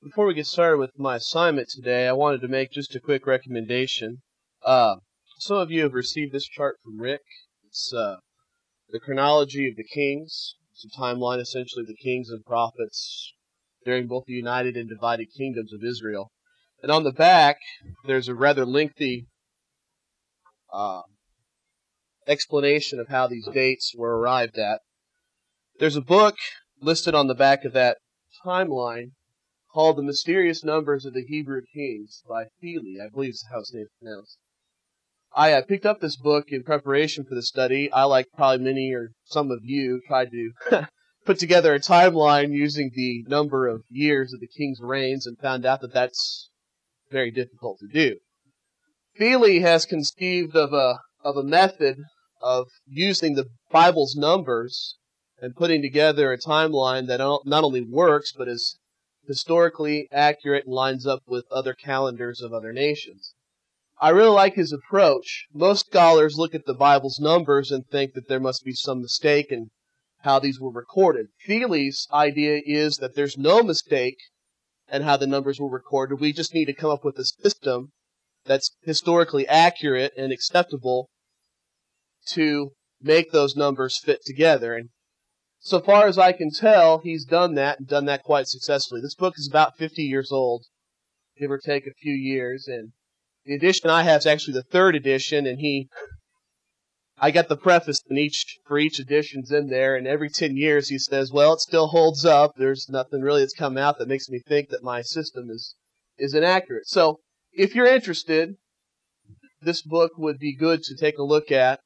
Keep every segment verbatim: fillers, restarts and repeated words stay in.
Before we get started with my assignment today, I wanted to make just a quick recommendation. Uh, some of you have received this chart from Rick. It's uh, the chronology of the kings. It's a timeline, essentially, of the kings and prophets during both the united and divided kingdoms of Israel. And on the back, there's a rather lengthy uh, explanation of how these dates were arrived at. There's a book listed on the back of that timeline called The Mysterious Numbers of the Hebrew Kings by Thiele, I believe is how his name is pronounced. I uh, picked up this book in preparation for the study. I, like probably many or some of you, tried to put together a timeline using the number of years of the king's reigns and found out that that's very difficult to do. Thiele has conceived of a, of a method of using the Bible's numbers and putting together a timeline that not only works, but is historically accurate and lines up with other calendars of other nations. I really like his approach. Most scholars look at the Bible's numbers and think that there must be some mistake in how these were recorded. Thiele's idea is that there's no mistake in how the numbers were recorded. We just need to come up with a system that's historically accurate and acceptable to make those numbers fit together. And so far as I can tell, he's done that and done that quite successfully. This book is about fifty years old, give or take a few years, and the edition I have is actually the third edition, and he, I got the preface in each for each edition's in there, and every ten years he says, well, it still holds up. There's nothing really that's come out that makes me think that my system is, is inaccurate. So if you're interested, this book would be good to take a look at.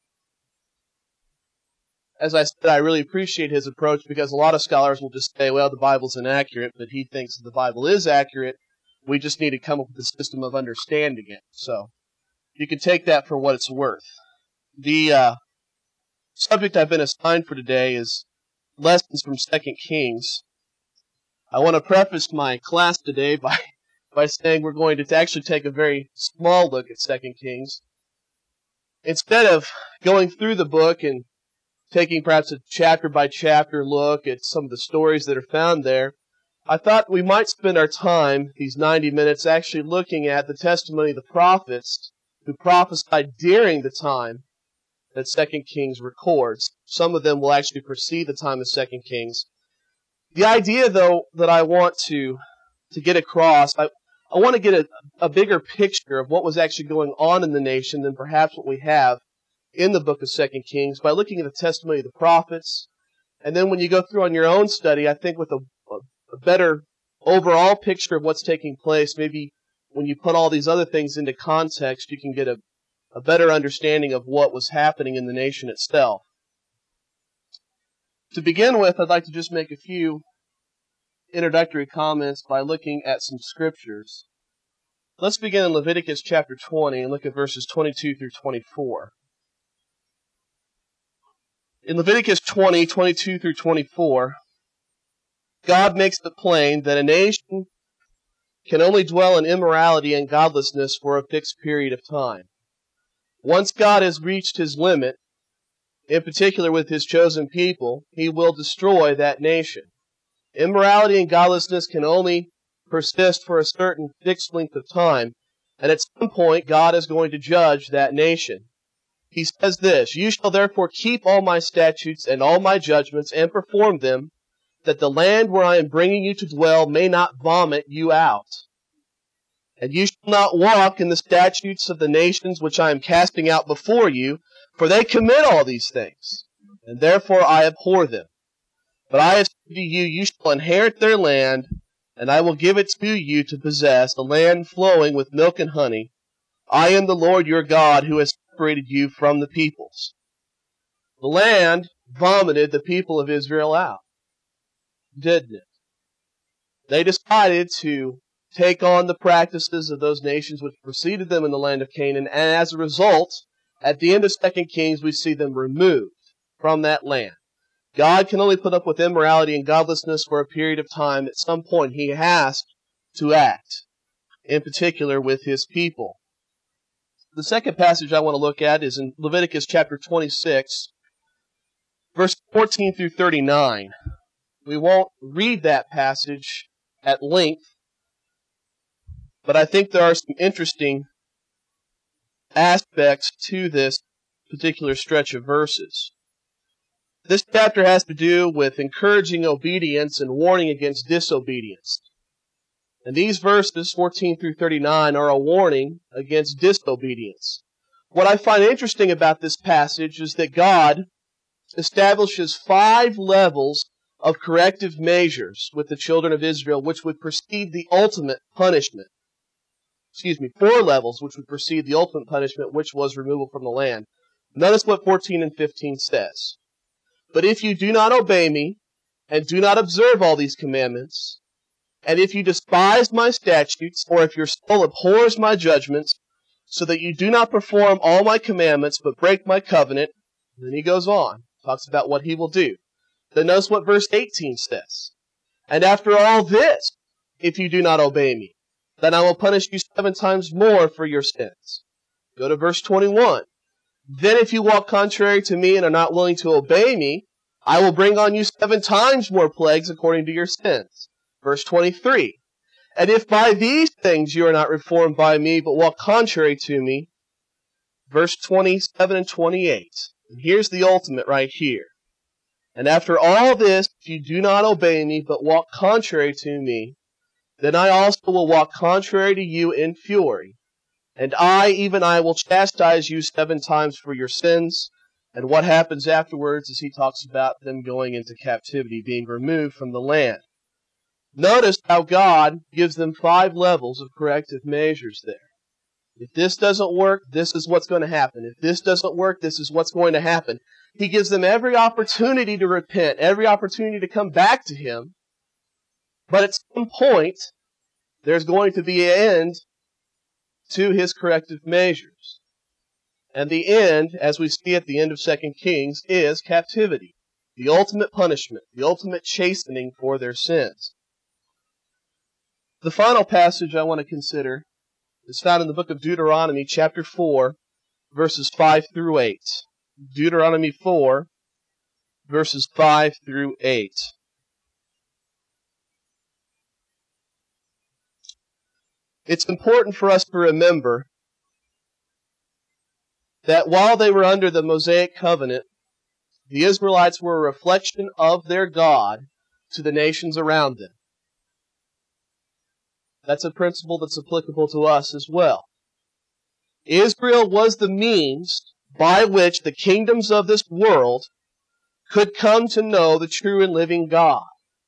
As I said, I really appreciate his approach because a lot of scholars will just say, well, the Bible's inaccurate, but he thinks that the Bible is accurate. We just need to come up with a system of understanding it. So you can take that for what it's worth. The uh, subject I've been assigned for today is lessons from Second Kings. I want to preface my class today by, by saying we're going to actually take a very small look at Second Kings. Instead of going through the book and taking perhaps a chapter-by-chapter look at some of the stories that are found there, I thought we might spend our time, these ninety minutes, actually looking at the testimony of the prophets who prophesied during the time that Second Kings records. Some of them will actually precede the time of Second Kings. The idea, though, that I want to, to get across, I, I want to get a, a bigger picture of what was actually going on in the nation than perhaps what we have in the book of Second Kings by looking at the testimony of the prophets. And then when you go through on your own study, I think with a, a, a better overall picture of what's taking place, maybe when you put all these other things into context, you can get a, a better understanding of what was happening in the nation itself. To begin with, I'd like to just make a few introductory comments by looking at some scriptures. Let's begin in Leviticus chapter twenty and look at verses twenty-two through twenty-four. In Leviticus twenty, twenty-two through twenty-four, God makes it plain that a nation can only dwell in immorality and godlessness for a fixed period of time. Once God has reached his limit, in particular with his chosen people, he will destroy that nation. Immorality and godlessness can only persist for a certain fixed length of time, and at some point God is going to judge that nation. He says this, "You shall therefore keep all my statutes and all my judgments and perform them, that the land where I am bringing you to dwell may not vomit you out. And you shall not walk in the statutes of the nations which I am casting out before you, for they commit all these things, and therefore I abhor them. But I have said to you, you shall inherit their land, and I will give it to you to possess, a land flowing with milk and honey. I am the Lord your God, who has separated you from the peoples." The land vomited the people of Israel out, didn't it? They decided to take on the practices of those nations which preceded them in the land of Canaan, and as a result, at the end of Second Kings, we see them removed from that land. God can only put up with immorality and godlessness for a period of time. At some point, he has to act, in particular with his people. The second passage I want to look at is in Leviticus chapter twenty-six, verse fourteen through thirty-nine. We won't read that passage at length, but I think there are some interesting aspects to this particular stretch of verses. This chapter has to do with encouraging obedience and warning against disobedience. And these verses, fourteen through thirty-nine, are a warning against disobedience. What I find interesting about this passage is that God establishes five levels of corrective measures with the children of Israel, which would precede the ultimate punishment. Excuse me, four levels which would precede the ultimate punishment, which was removal from the land. Notice what fourteen and fifteen says. But if you do not obey me, and do not observe all these commandments, and if you despise my statutes, or if your soul abhors my judgments, so that you do not perform all my commandments, but break my covenant, then he goes on, talks about what he will do. Then notice what verse eighteen says. And after all this, if you do not obey me, then I will punish you seven times more for your sins. Go to verse twenty-one. Then if you walk contrary to me and are not willing to obey me, I will bring on you seven times more plagues according to your sins. Verse twenty-three. And if by these things you are not reformed by me, but walk contrary to me, verse twenty-seven and twenty-eight. And here's the ultimate right here. And after all this, if you do not obey me, but walk contrary to me, then I also will walk contrary to you in fury. And I, even I, will chastise you seven times for your sins. And what happens afterwards is he talks about them going into captivity, being removed from the land. Notice how God gives them five levels of corrective measures there. If this doesn't work, this is what's going to happen. If this doesn't work, this is what's going to happen. He gives them every opportunity to repent, every opportunity to come back to him. But at some point, there's going to be an end to his corrective measures. And the end, as we see at the end of Second Kings, is captivity. The ultimate punishment, the ultimate chastening for their sins. The final passage I want to consider is found in the book of Deuteronomy, chapter four, verses five through eight. Deuteronomy four, verses five through eight. It's important for us to remember that while they were under the Mosaic covenant, the Israelites were a reflection of their God to the nations around them. That's a principle that's applicable to us as well. Israel was the means by which the kingdoms of this world could come to know the true and living God.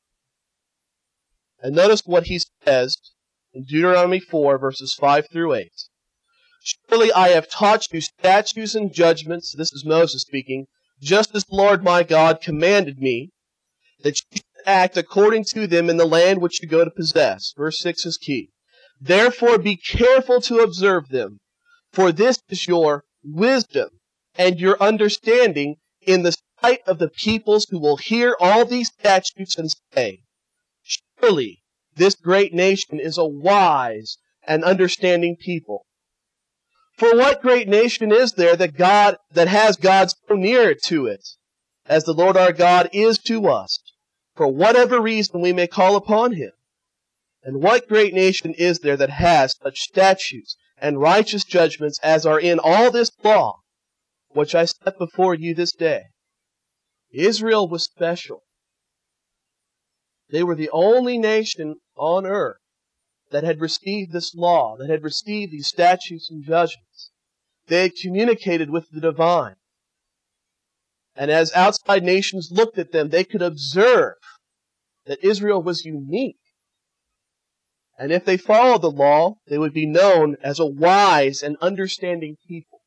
And notice what he says in Deuteronomy four, verses five through eight. Surely I have taught you statutes and judgments, this is Moses speaking, just as the Lord my God commanded me, that you should act according to them in the land which you go to possess. Verse six is key. Therefore be careful to observe them, for this is your wisdom and your understanding in the sight of the peoples who will hear all these statutes and say, surely this great nation is a wise and understanding people. For what great nation is there that God that has God so near to it, as the Lord our God is to us, for whatever reason we may call upon him? And what great nation is there that has such statutes and righteous judgments as are in all this law, which I set before you this day? Israel was special. They were the only nation on earth that had received this law, that had received these statutes and judgments. They had communicated with the divine. And as outside nations looked at them, they could observe that Israel was unique. And if they followed the law, they would be known as a wise and understanding people.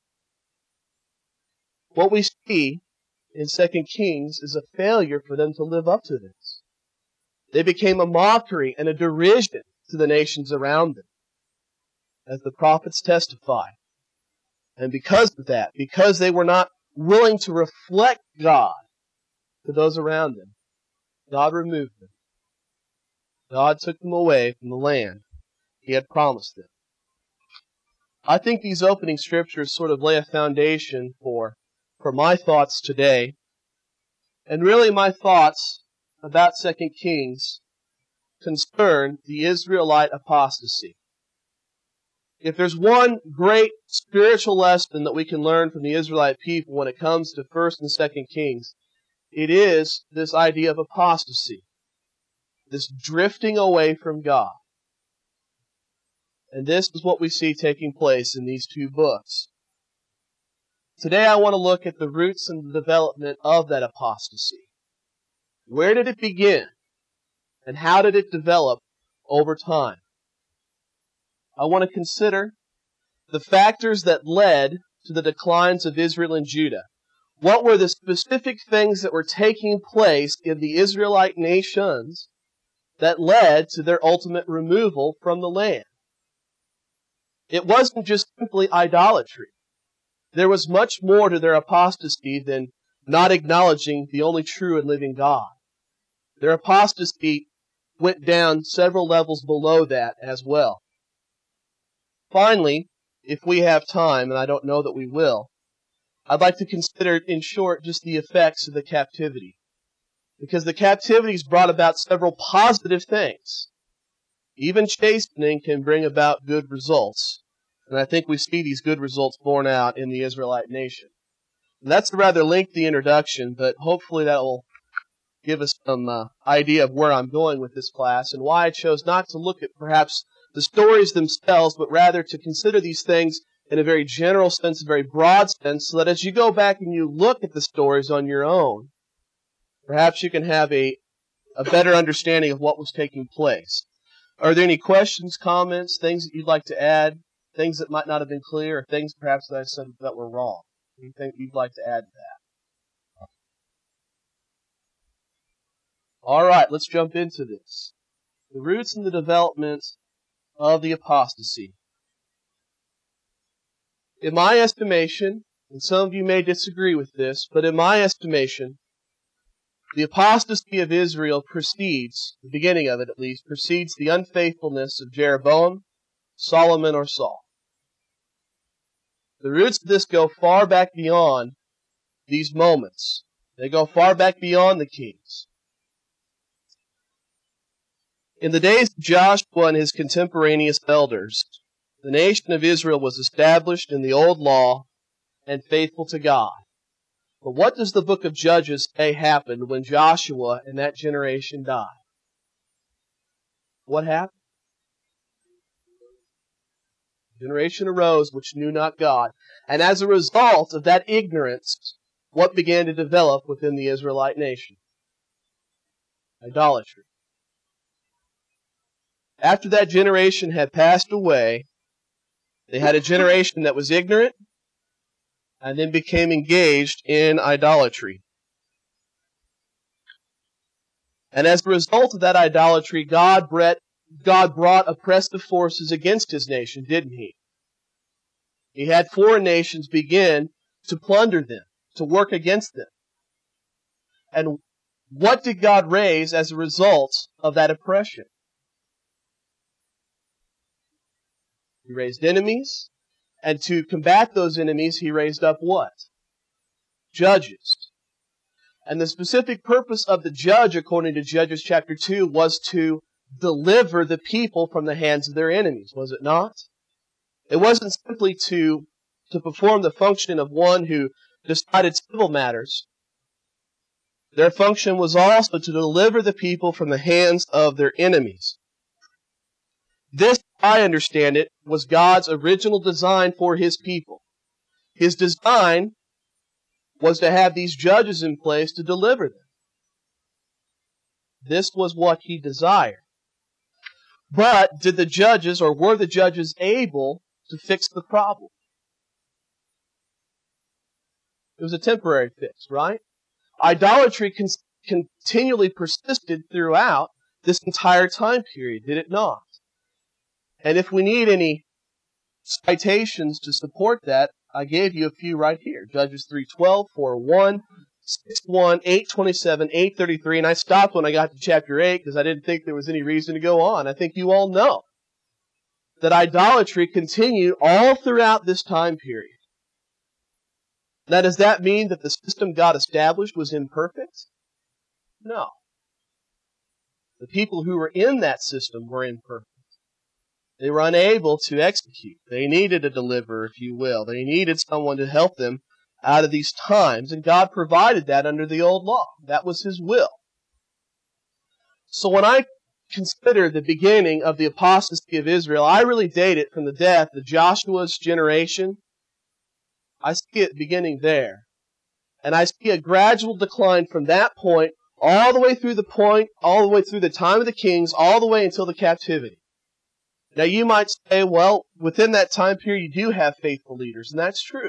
What we see in Second Kings is a failure for them to live up to this. They became a mockery and a derision to the nations around them, as the prophets testify. And because of that, because they were not willing to reflect God to those around them, God removed them. God took them away from the land he had promised them. I think these opening scriptures sort of lay a foundation for, for my thoughts today. And really my thoughts about Second Kings concern the Israelite apostasy. If there's one great spiritual lesson that we can learn from the Israelite people when it comes to First and Second Kings, it is this idea of apostasy, this drifting away from God. And this is what we see taking place in these two books. Today I want to look at the roots and the development of that apostasy. Where did it begin? And how did it develop over time? I want to consider the factors that led to the declines of Israel and Judah. What were the specific things that were taking place in the Israelite nations that led to their ultimate removal from the land? It wasn't just simply idolatry. There was much more to their apostasy than not acknowledging the only true and living God. Their apostasy went down several levels below that as well. Finally, if we have time, and I don't know that we will, I'd like to consider, in short, just the effects of the captivity. Because the captivity's brought about several positive things. Even chastening can bring about good results. And I think we see these good results borne out in the Israelite nation. And that's a rather lengthy introduction, but hopefully that will give us some uh, idea of where I'm going with this class and why I chose not to look at perhaps the stories themselves, but rather to consider these things in a very general sense, a very broad sense, so that as you go back and you look at the stories on your own, perhaps you can have a, a better understanding of what was taking place. Are there any questions, comments, things that you'd like to add, things that might not have been clear, or things perhaps that I said that were wrong? Anything you'd like to add to that? All right, let's jump into this. The roots and the development of the apostasy. In my estimation, and some of you may disagree with this, but in my estimation, the apostasy of Israel precedes, the beginning of it at least, precedes the unfaithfulness of Jeroboam, Solomon, or Saul. The roots of this go far back beyond these moments. They go far back beyond the kings. In the days of Joshua and his contemporaneous elders, the nation of Israel was established in the old law and faithful to God. But what does the book of Judges say happened when Joshua and that generation died? What happened? A generation arose which knew not God. And as a result of that ignorance, what began to develop within the Israelite nation? Idolatry. After that generation had passed away, they had a generation that was ignorant and then became engaged in idolatry. And as a result of that idolatry, God brought, God brought oppressive forces against His nation, didn't He? He had foreign nations begin to plunder them, to work against them. And what did God raise as a result of that oppression? He raised enemies, and to combat those enemies, He raised up what? Judges. And the specific purpose of the judge, according to Judges chapter two, was to deliver the people from the hands of their enemies, was it not? It wasn't simply to, to perform the function of one who decided civil matters. Their function was also to deliver the people from the hands of their enemies. This, I understand it, was God's original design for His people. His design was to have these judges in place to deliver them. This was what He desired. But did the judges, or were the judges able to fix the problem? It was a temporary fix, right? Idolatry con- continually persisted throughout this entire time period, did it not? And if we need any citations to support that, I gave you a few right here. Judges three twelve, four one, six one, eight twenty-seven, eight thirty-three, and I stopped when I got to chapter eight because I didn't think there was any reason to go on. I think you all know that idolatry continued all throughout this time period. Now, does that mean that the system God established was imperfect? No. The people who were in that system were imperfect. They were unable to execute. They needed a deliverer, if you will. They needed someone to help them out of these times, and God provided that under the old law. That was His will. So when I consider the beginning of the apostasy of Israel, I really date it from the death of Joshua's generation. I see it beginning there. And I see a gradual decline from that point all the way through the point, all the way through the time of the kings, all the way until the captivity. Now you might say, well, within that time period you do have faithful leaders, and that's true.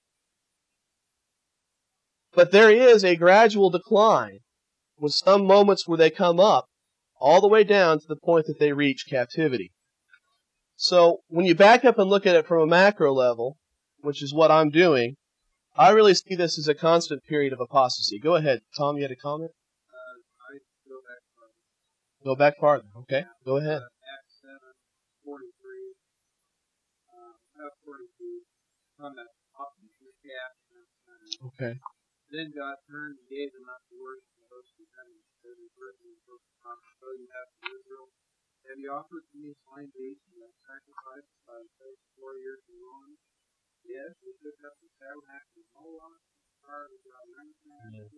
But there is a gradual decline with some moments where they come up all the way down to the point that they reach captivity. So when you back up and look at it from a macro level, which is what I'm doing, I really see this as a constant period of apostasy. Go ahead, Tom, you had a comment? Uh, I go back farther. Go back farther, okay? Yeah. Go ahead. Uh, Acts seven forty-three. Um, uh, forty-two. On the often calf. Okay. Then God turned and gave them up to worship the host of heaven. As is written in the book of Proverbs, so you have to Israel. Have you offered to me slain beasts and have sacrificed by the face four years and long? Yes, we took up the tabernacle of Moloch, the fire of God Ramsman, Yeah.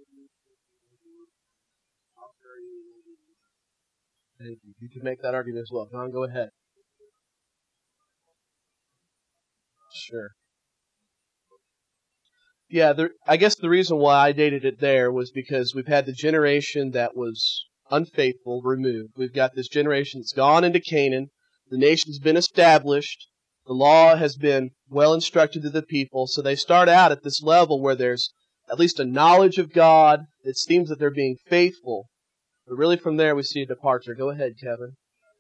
I'll carry you over. Thank you. You can make that argument as well. John, go ahead. Sure. Yeah, there, I guess the reason why I dated it there was because we've had the generation that was unfaithful removed. We've got this generation that's gone into Canaan. The nation's been established. The law has been well instructed to the people. So they start out at this level where there's at least a knowledge of God. It seems that they're being faithful. But really from there we see a departure. Go ahead, Kevin.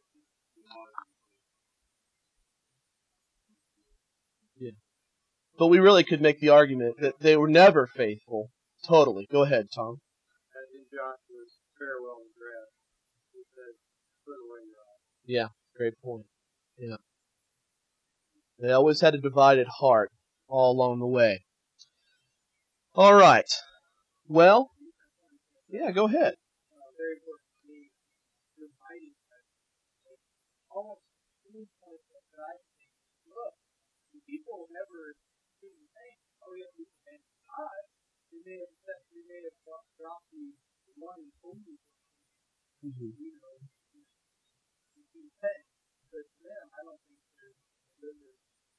Yeah. But we really could make the argument that they were never faithful. Totally. Go ahead, Tom. As in Joshua's farewell address, he said, put away your eyes. Yeah, great point. Yeah. They always had a divided heart all along the way. All right. Well, yeah, go ahead. Uh, very important to me, reminding us, almost any point that I think, look, the people never didn't think, oh yeah, we can God. They may have said, they may have dropped the one and only, Mm-hmm. you know, the thing. But to them, I don't think there's a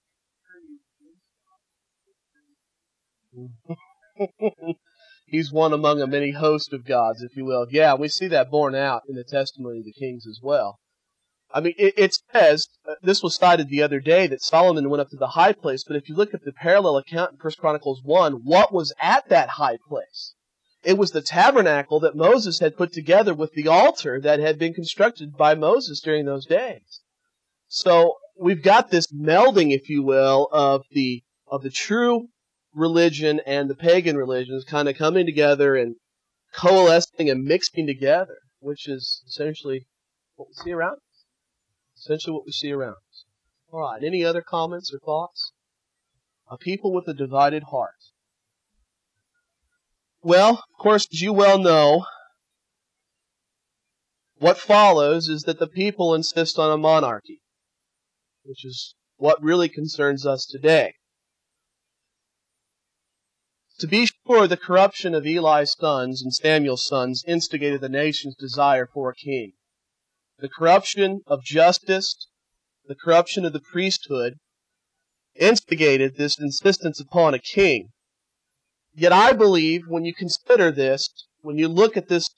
He's one among a many host of gods, if you will. Yeah, we see that borne out in the testimony of the kings as well. I mean, it, it says, uh, this was cited the other day, that Solomon went up to the high place, but if you look at the parallel account in First Chronicles one, what was at that high place? It was the tabernacle that Moses had put together with the altar that had been constructed by Moses during those days. So we've got this melding, if you will, of the of the true religion and the pagan religions kind of coming together and coalescing and mixing together, which is essentially what we see around us. Essentially what we see around us. All right, any other comments or thoughts? A people with a divided heart. Well, of course, as you well know, what follows is that the people insist on a monarchy, which is what really concerns us today. To be sure, the corruption of Eli's sons and Samuel's sons instigated the nation's desire for a king. The corruption of justice, the corruption of the priesthood, instigated this insistence upon a king. Yet I believe when you consider this, when you look at this,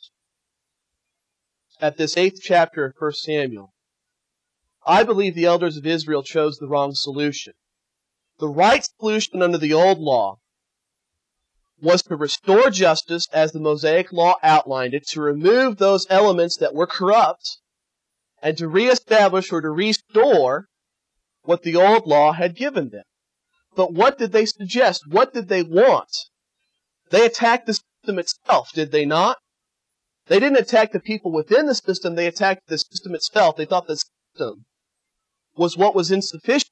at this eighth chapter of First Samuel, I believe the elders of Israel chose the wrong solution. The right solution under the old law was to restore justice as the Mosaic law outlined it, to remove those elements that were corrupt, and to reestablish or to restore what the old law had given them. But what did they suggest? What did they want? They attacked the system itself, did they not? They didn't attack the people within the system, they attacked the system itself. They thought the system was what was insufficient.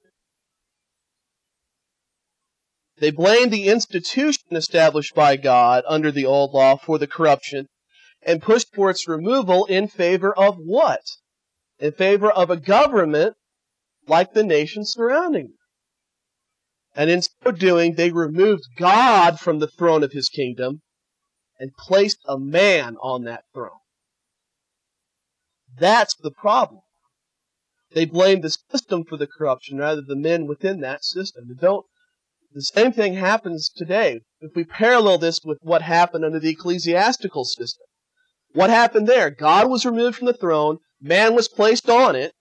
They blamed the institution established by God under the old law for the corruption, and pushed for its removal in favor of what? In favor of a government like the nation surrounding them. And in so doing, they removed God from the throne of his kingdom and placed a man on that throne. That's the problem. They blamed the system for the corruption rather than the men within that system. And don't, the same thing happens today. If we parallel this with what happened under the ecclesiastical system. What happened there? God was removed from the throne, man was placed on it,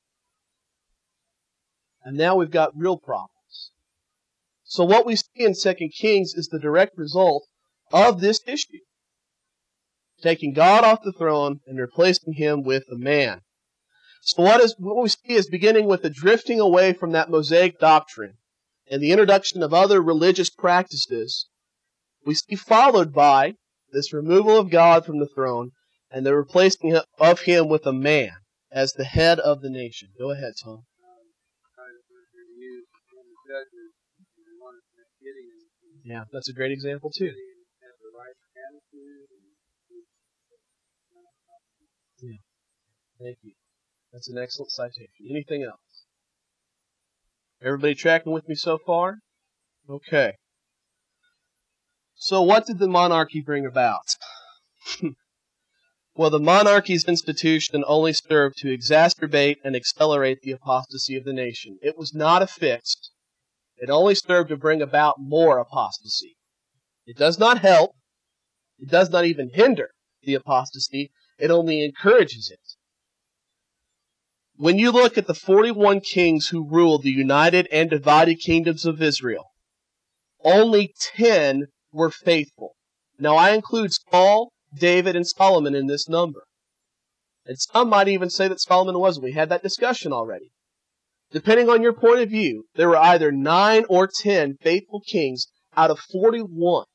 and now we've got real problems. So what we see in Second Kings is the direct result of this issue. Taking God off the throne and replacing him with a man. So what is what we see is beginning with the drifting away from that Mosaic doctrine and the introduction of other religious practices. We see followed by this removal of God from the throne and the replacing of him with a man as the head of the nation. Go ahead, Tom. Yeah, that's a great example too. Yeah, thank you. That's an excellent citation. Anything else? Everybody tracking with me so far? Okay. So what did the monarchy bring about? Well, the monarchy's institution only served to exacerbate and accelerate the apostasy of the nation. It was not affixed. It only served to bring about more apostasy. It does not help. It does not even hinder the apostasy. It only encourages it. When you look at the forty-one kings who ruled the united and divided kingdoms of Israel, only ten were faithful. Now I include Saul, David, and Solomon in this number. And some might even say that Solomon wasn't. We had that discussion already. Depending on your point of view, there were either nine or ten faithful kings out of forty-one.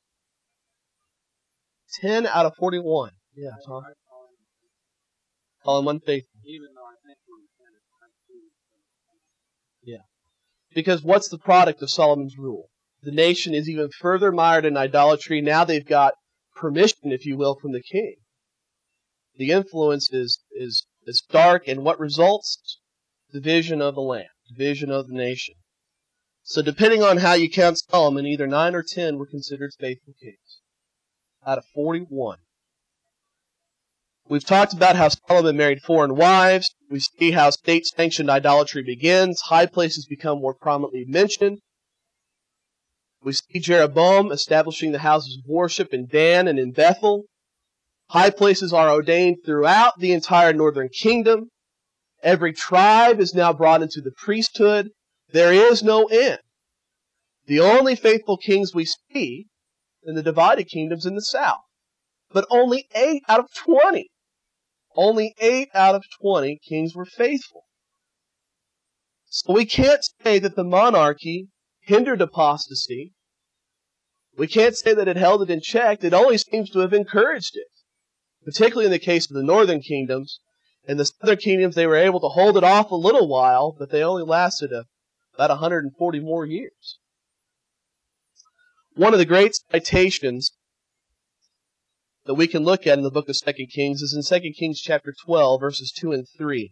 Ten out of forty-one. Yeah, Tom. Call him unfaithful. Even though I think we kind of Yeah. Because what's the product of Solomon's rule? The nation is even further mired in idolatry. Now they've got permission, if you will, from the king. The influence is, is, is dark, and what results? Division of the land, division of the nation. So depending on how you count Solomon, either nine or ten were considered faithful kings out of forty-one. We've talked about how Solomon married foreign wives. We see how state-sanctioned idolatry begins. High places become more prominently mentioned. We see Jeroboam establishing the houses of worship in Dan and in Bethel. High places are ordained throughout the entire northern kingdom. Every tribe is now brought into the priesthood. There is no end. The only faithful kings we see in the divided kingdoms in the south. But only eight out of twenty. Only eight out of twenty kings were faithful. So we can't say that the monarchy hindered apostasy. We can't say that it held it in check. It only seems to have encouraged it. Particularly in the case of the northern kingdoms. In the southern kingdoms, they were able to hold it off a little while, but they only lasted a, about one hundred forty more years. One of the great citations that we can look at in the book of Second Kings is in Second Kings chapter twelve, verses two and three.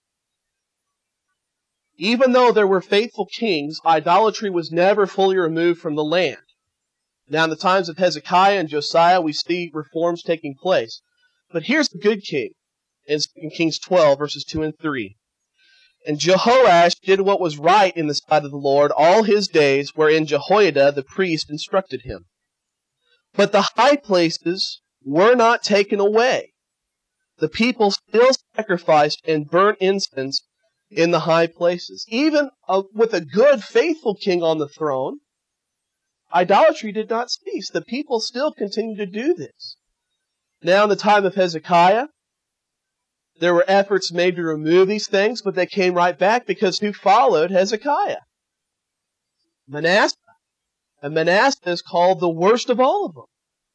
Even though there were faithful kings, idolatry was never fully removed from the land. Now in the times of Hezekiah and Josiah, we see reforms taking place. But here's the good king in Second Kings twelve, verses two and three. And Jehoash did what was right in the sight of the Lord all his days, wherein Jehoiada the priest instructed him. But the high places were not taken away. The people still sacrificed and burnt incense in the high places. Even uh, with a good, faithful king on the throne, idolatry did not cease. The people still continued to do this. Now in the time of Hezekiah, there were efforts made to remove these things, but they came right back because who followed Hezekiah? Manasseh. And Manasseh is called the worst of all of them.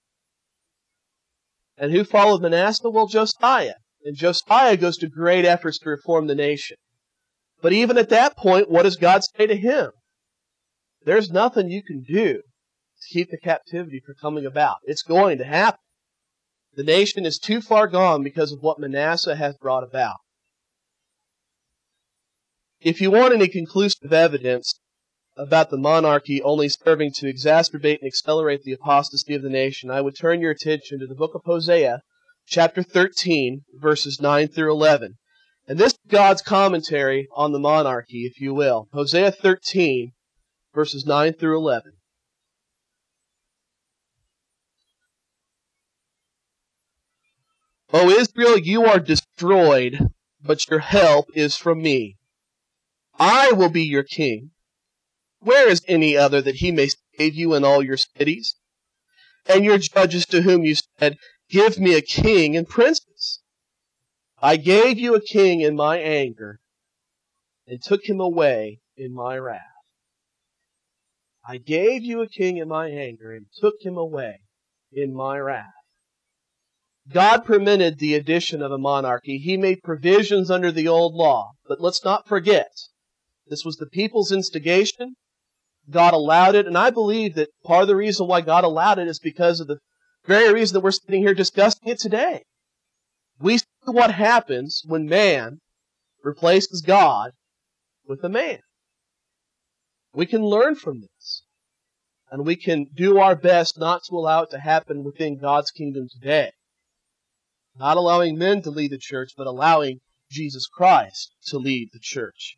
And who followed Manasseh? Well, Josiah. And Josiah goes to great efforts to reform the nation. But even at that point, what does God say to him? There's nothing you can do to keep the captivity from coming about. It's going to happen. The nation is too far gone because of what Manasseh hath brought about. If you want any conclusive evidence about the monarchy only serving to exacerbate and accelerate the apostasy of the nation, I would turn your attention to the book of Hosea, chapter thirteen, verses nine through eleven. And this is God's commentary on the monarchy, if you will. Hosea thirteen, verses nine through eleven. O Israel, you are destroyed, but your help is from me. I will be your king. Where is any other that he may save you in all your cities? And your judges to whom you said, give me a king and princes. I gave you a king in my anger, and took him away in my wrath. I gave you a king in my anger, and took him away in my wrath. God permitted the addition of a monarchy. He made provisions under the old law. But let's not forget, this was the people's instigation. God allowed it, and I believe that part of the reason why God allowed it is because of the very reason that we're sitting here discussing it today. We see what happens when man replaces God with a man. We can learn from this, and we can do our best not to allow it to happen within God's kingdom today. Not allowing men to lead the church, but allowing Jesus Christ to lead the church.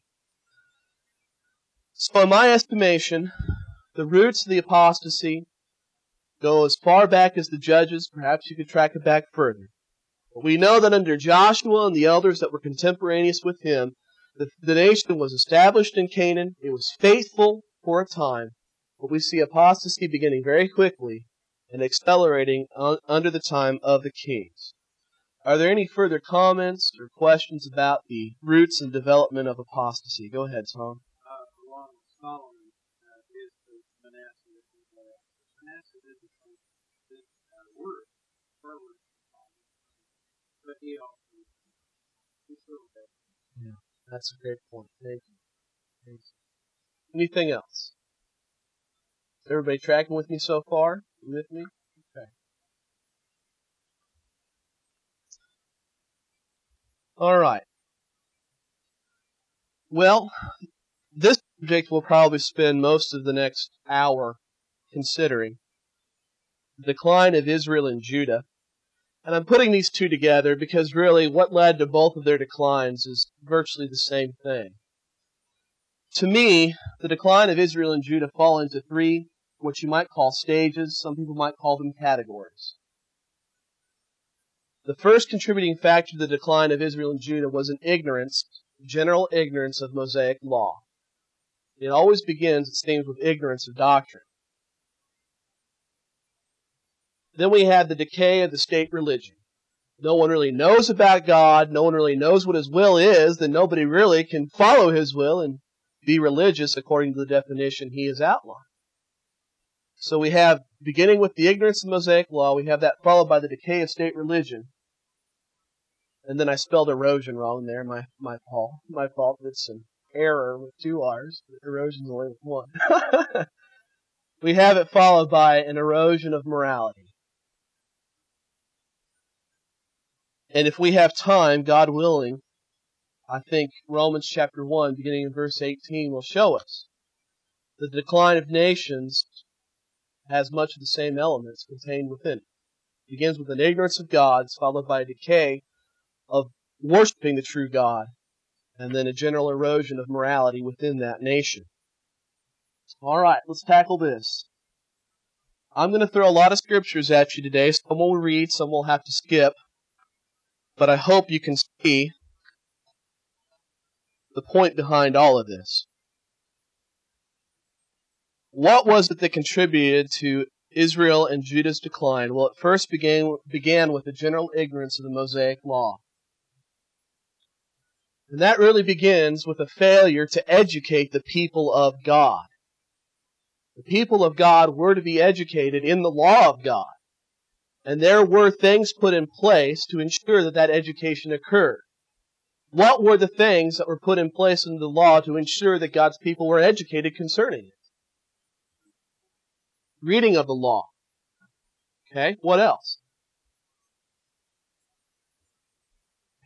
So in my estimation, the roots of the apostasy go as far back as the Judges. Perhaps you could track it back further. But we know that under Joshua and the elders that were contemporaneous with him, the, the nation was established in Canaan. It was faithful for a time. But we see apostasy beginning very quickly and accelerating un, under the time of the kings. Are there any further comments or questions about the roots and development of apostasy? Go ahead, Tom. Uh, along with Solomon, uh, is the Manasseh. Uh, Manasseh did the good uh, word, firmly, but he also he still did. Yeah, that's a great point. Thank you. Thank you. Anything else? Is everybody tracking with me so far? You with me? Okay. All right. Well, this subject we'll probably spend most of the next hour considering. The decline of Israel and Judah. And I'm putting these two together because really what led to both of their declines is virtually the same thing. To me, the decline of Israel and Judah fall into three, what you might call stages. Some people might call them categories. The first contributing factor to the decline of Israel and Judah was an ignorance, general ignorance of Mosaic law. It always begins, it seems, with ignorance of doctrine. Then we have the decay of the state religion. No one really knows about God, no one really knows what His will is, then nobody really can follow His will and be religious according to the definition He has outlined. So we have, beginning with the ignorance of Mosaic law, we have that followed by the decay of state religion. And then I spelled erosion wrong there, my my fault. My fault. It's an error with two R's. Erosion's only with one. We have it followed by an erosion of morality. And if we have time, God willing, I think Romans chapter one, beginning in verse eighteen, will show us the decline of nations has much of the same elements contained within it. It begins with an ignorance of God, followed by a decay of worshiping the true God, and then a general erosion of morality within that nation. All right, let's tackle this. I'm going to throw a lot of scriptures at you today. Some we'll read, some we'll have to skip. But I hope you can see the point behind all of this. What was it that contributed to Israel and Judah's decline? Well, it first began, began with a general ignorance of the Mosaic law. And that really begins with a failure to educate the people of God. The people of God were to be educated in the law of God. And there were things put in place to ensure that that education occurred. What were the things that were put in place in the law to ensure that God's people were educated concerning it? Reading of the law. Okay, what else?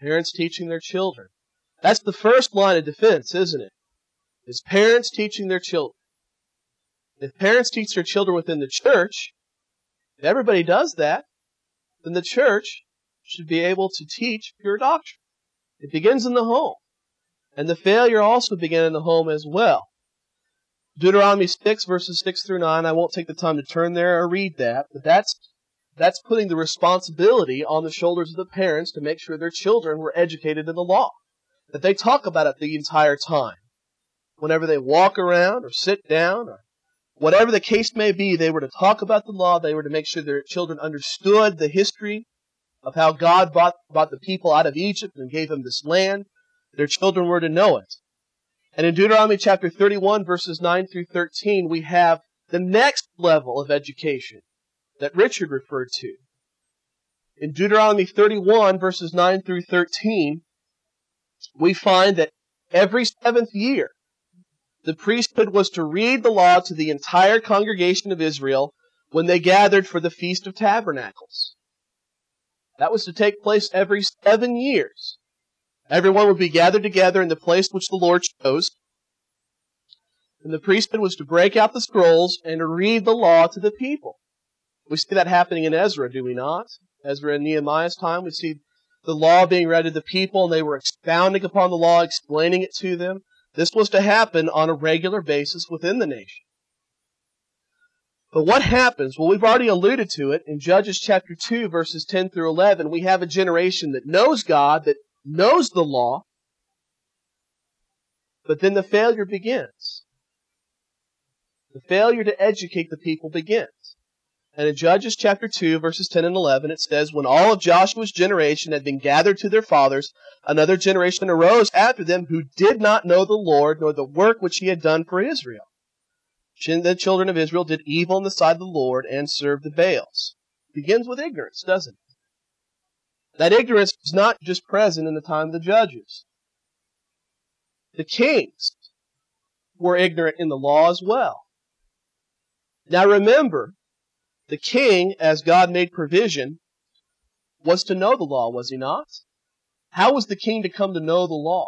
Parents teaching their children. That's the first line of defense, isn't it? Is parents teaching their children. If parents teach their children within the church, if everybody does that, then the church should be able to teach pure doctrine. It begins in the home. And the failure also began in the home as well. Deuteronomy six, verses six through nine, I won't take the time to turn there or read that, but that's that's putting the responsibility on the shoulders of the parents to make sure their children were educated in the law. That they talk about it the entire time. Whenever they walk around or sit down or whatever the case may be, they were to talk about the law. They were to make sure their children understood the history of how God brought, brought the people out of Egypt and gave them this land. Their children were to know it. And in Deuteronomy chapter thirty-one, verses nine through thirteen, we have the next level of education that Richard referred to. In Deuteronomy thirty-one, verses nine through thirteen, we find that every seventh year, the priesthood was to read the law to the entire congregation of Israel when they gathered for the Feast of Tabernacles. That was to take place every seven years. Everyone would be gathered together in the place which the Lord chose. And the priesthood was to break out the scrolls and to read the law to the people. We see that happening in Ezra, do we not? Ezra and Nehemiah's time, we see the law being read to the people, and they were expounding upon the law, explaining it to them. This was to happen on a regular basis within the nation. But what happens? Well, we've already alluded to it. In Judges chapter two, verses ten through eleven, we have a generation that knows God, that knows the law, but then the failure begins. The failure to educate the people begins. And in Judges chapter two, verses ten and eleven, it says, "When all of Joshua's generation had been gathered to their fathers, another generation arose after them who did not know the Lord, nor the work which he had done for Israel. The children of Israel did evil in the sight of the Lord and served the Baals." It begins with ignorance, doesn't it? That ignorance was not just present in the time of the judges. The kings were ignorant in the law as well. Now remember, the king, as God made provision, was to know the law, was he not? How was the king to come to know the law?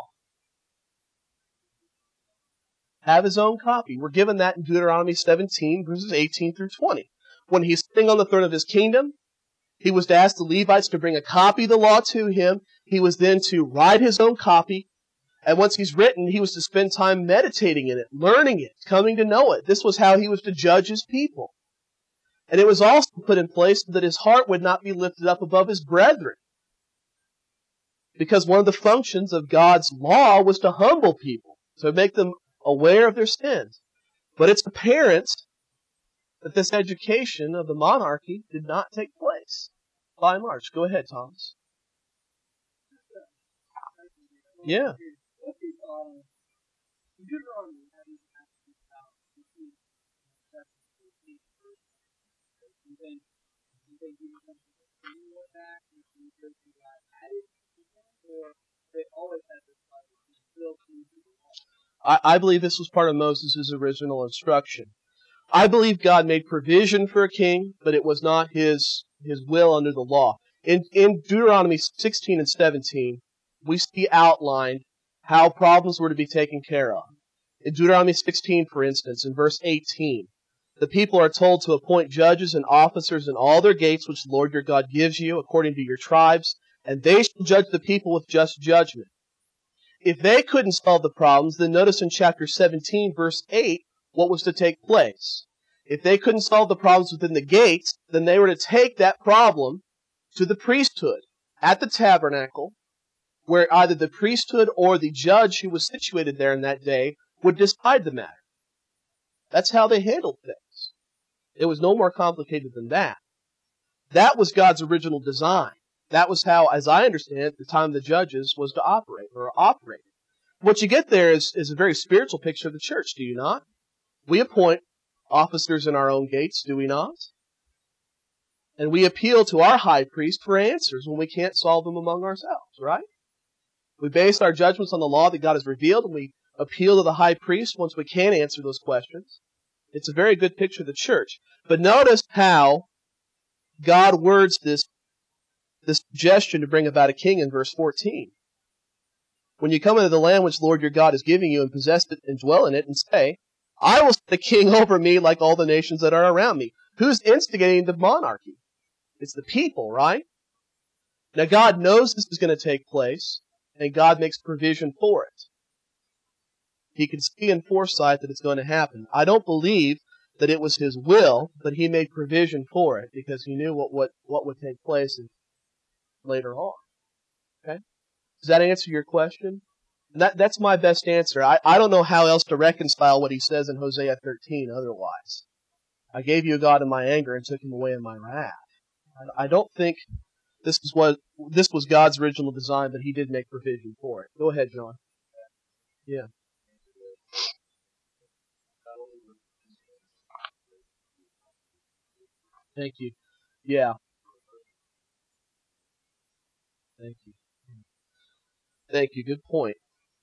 Have his own copy. We're given that in Deuteronomy seventeen, verses eighteen through twenty. When he's sitting on the throne of his kingdom, he was to ask the Levites to bring a copy of the law to him. He was then to write his own copy. And once he's written, he was to spend time meditating in it, learning it, coming to know it. This was how he was to judge his people. And it was also put in place so that his heart would not be lifted up above his brethren. Because one of the functions of God's law was to humble people, to make them aware of their sins. But it's apparent that this education of the monarchy did not take place by and large. Go ahead, Thomas. Yeah. I, I believe this was part of Moses' original instruction. I believe God made provision for a king, but it was not his, his will under the law. In, in Deuteronomy sixteen and seventeen, we see outlined how problems were to be taken care of. In Deuteronomy sixteen, for instance, in verse eighteen, the people are told to appoint judges and officers in all their gates which the Lord your God gives you according to your tribes, and they shall judge the people with just judgment. If they couldn't solve the problems, then notice in chapter seventeen, verse eight, what was to take place. If they couldn't solve the problems within the gates, then they were to take that problem to the priesthood at the tabernacle, where either the priesthood or the judge who was situated there in that day would decide the matter. That's how they handled things. It was no more complicated than that. That was God's original design. That was how, as I understand it, the time of the judges was to operate, or operated. What you get there is, is a very spiritual picture of the church, do you not? We appoint officers in our own gates, do we not? And we appeal to our high priest for answers when we can't solve them among ourselves, right? We base our judgments on the law that God has revealed, and we appeal to the high priest once we can answer those questions. It's a very good picture of the church. But notice how God words this, the suggestion to bring about a king in verse fourteen. When you come into the land which the Lord your God is giving you and possess it and dwell in it, and say, I will set a king over me like all the nations that are around me. Who's instigating the monarchy? It's the people, right? Now God knows this is going to take place, and God makes provision for it. He can see in foresight that it's going to happen. I don't believe that it was His will, but He made provision for it because He knew what, what, what would take place later on. Okay? Does that answer your question? That, that's my best answer. I, I don't know how else to reconcile what He says in Hosea thirteen otherwise. I gave you a God in my anger and took Him away in my wrath. I, I don't think this is what this was God's original design, but He did make provision for it. Go ahead, John. Yeah. Thank you. Yeah. Thank you. Thank you. Good point.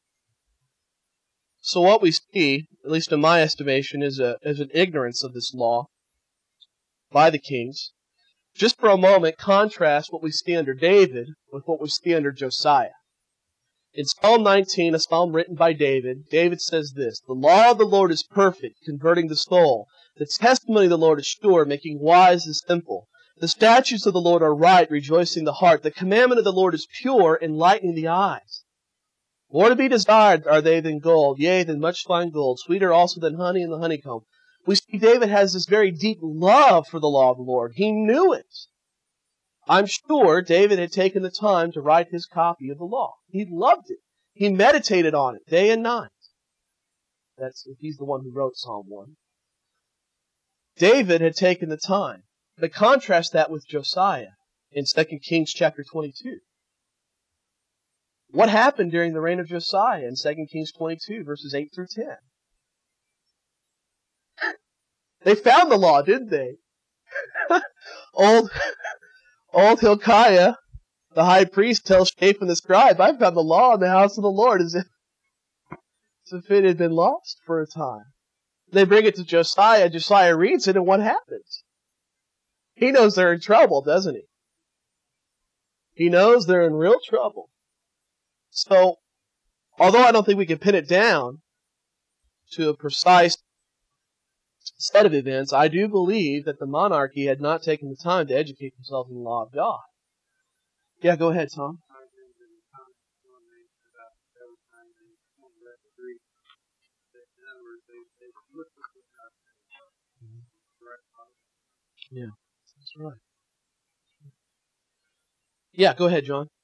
So what we see, at least in my estimation, is a is an ignorance of this law by the kings. Just for a moment, contrast what we see under David with what we see under Josiah. In Psalm nineteen, a psalm written by David, David says this, the law of the Lord is perfect, converting the soul. The testimony of the Lord is sure, making wise the simple. The statutes of the Lord are right, rejoicing the heart. The commandment of the Lord is pure, enlightening the eyes. More to be desired are they than gold, yea, than much fine gold, sweeter also than honey and the honeycomb. We see David has this very deep love for the law of the Lord. He knew it. I'm sure David had taken the time to write his copy of the law. He loved it. He meditated on it day and night. That's if he's the one who wrote Psalm one. David had taken the time. But contrast that with Josiah in Second Kings chapter twenty-two. What happened during the reign of Josiah in Second Kings twenty-two, verses eight through ten? They found the law, didn't they? old, old Hilkiah, the high priest, tells Shaphan the scribe, I found the law in the house of the Lord, as if, as if it had been lost for a time. They bring it to Josiah. Josiah reads it, and what happens? He knows they're in trouble, doesn't he? He knows they're in real trouble. So, although I don't think we can pin it down to a precise set of events, I do believe that the monarchy had not taken the time to educate themselves in the law of God. Yeah, go ahead, Tom. Yeah, that's right. Yeah, go ahead, John.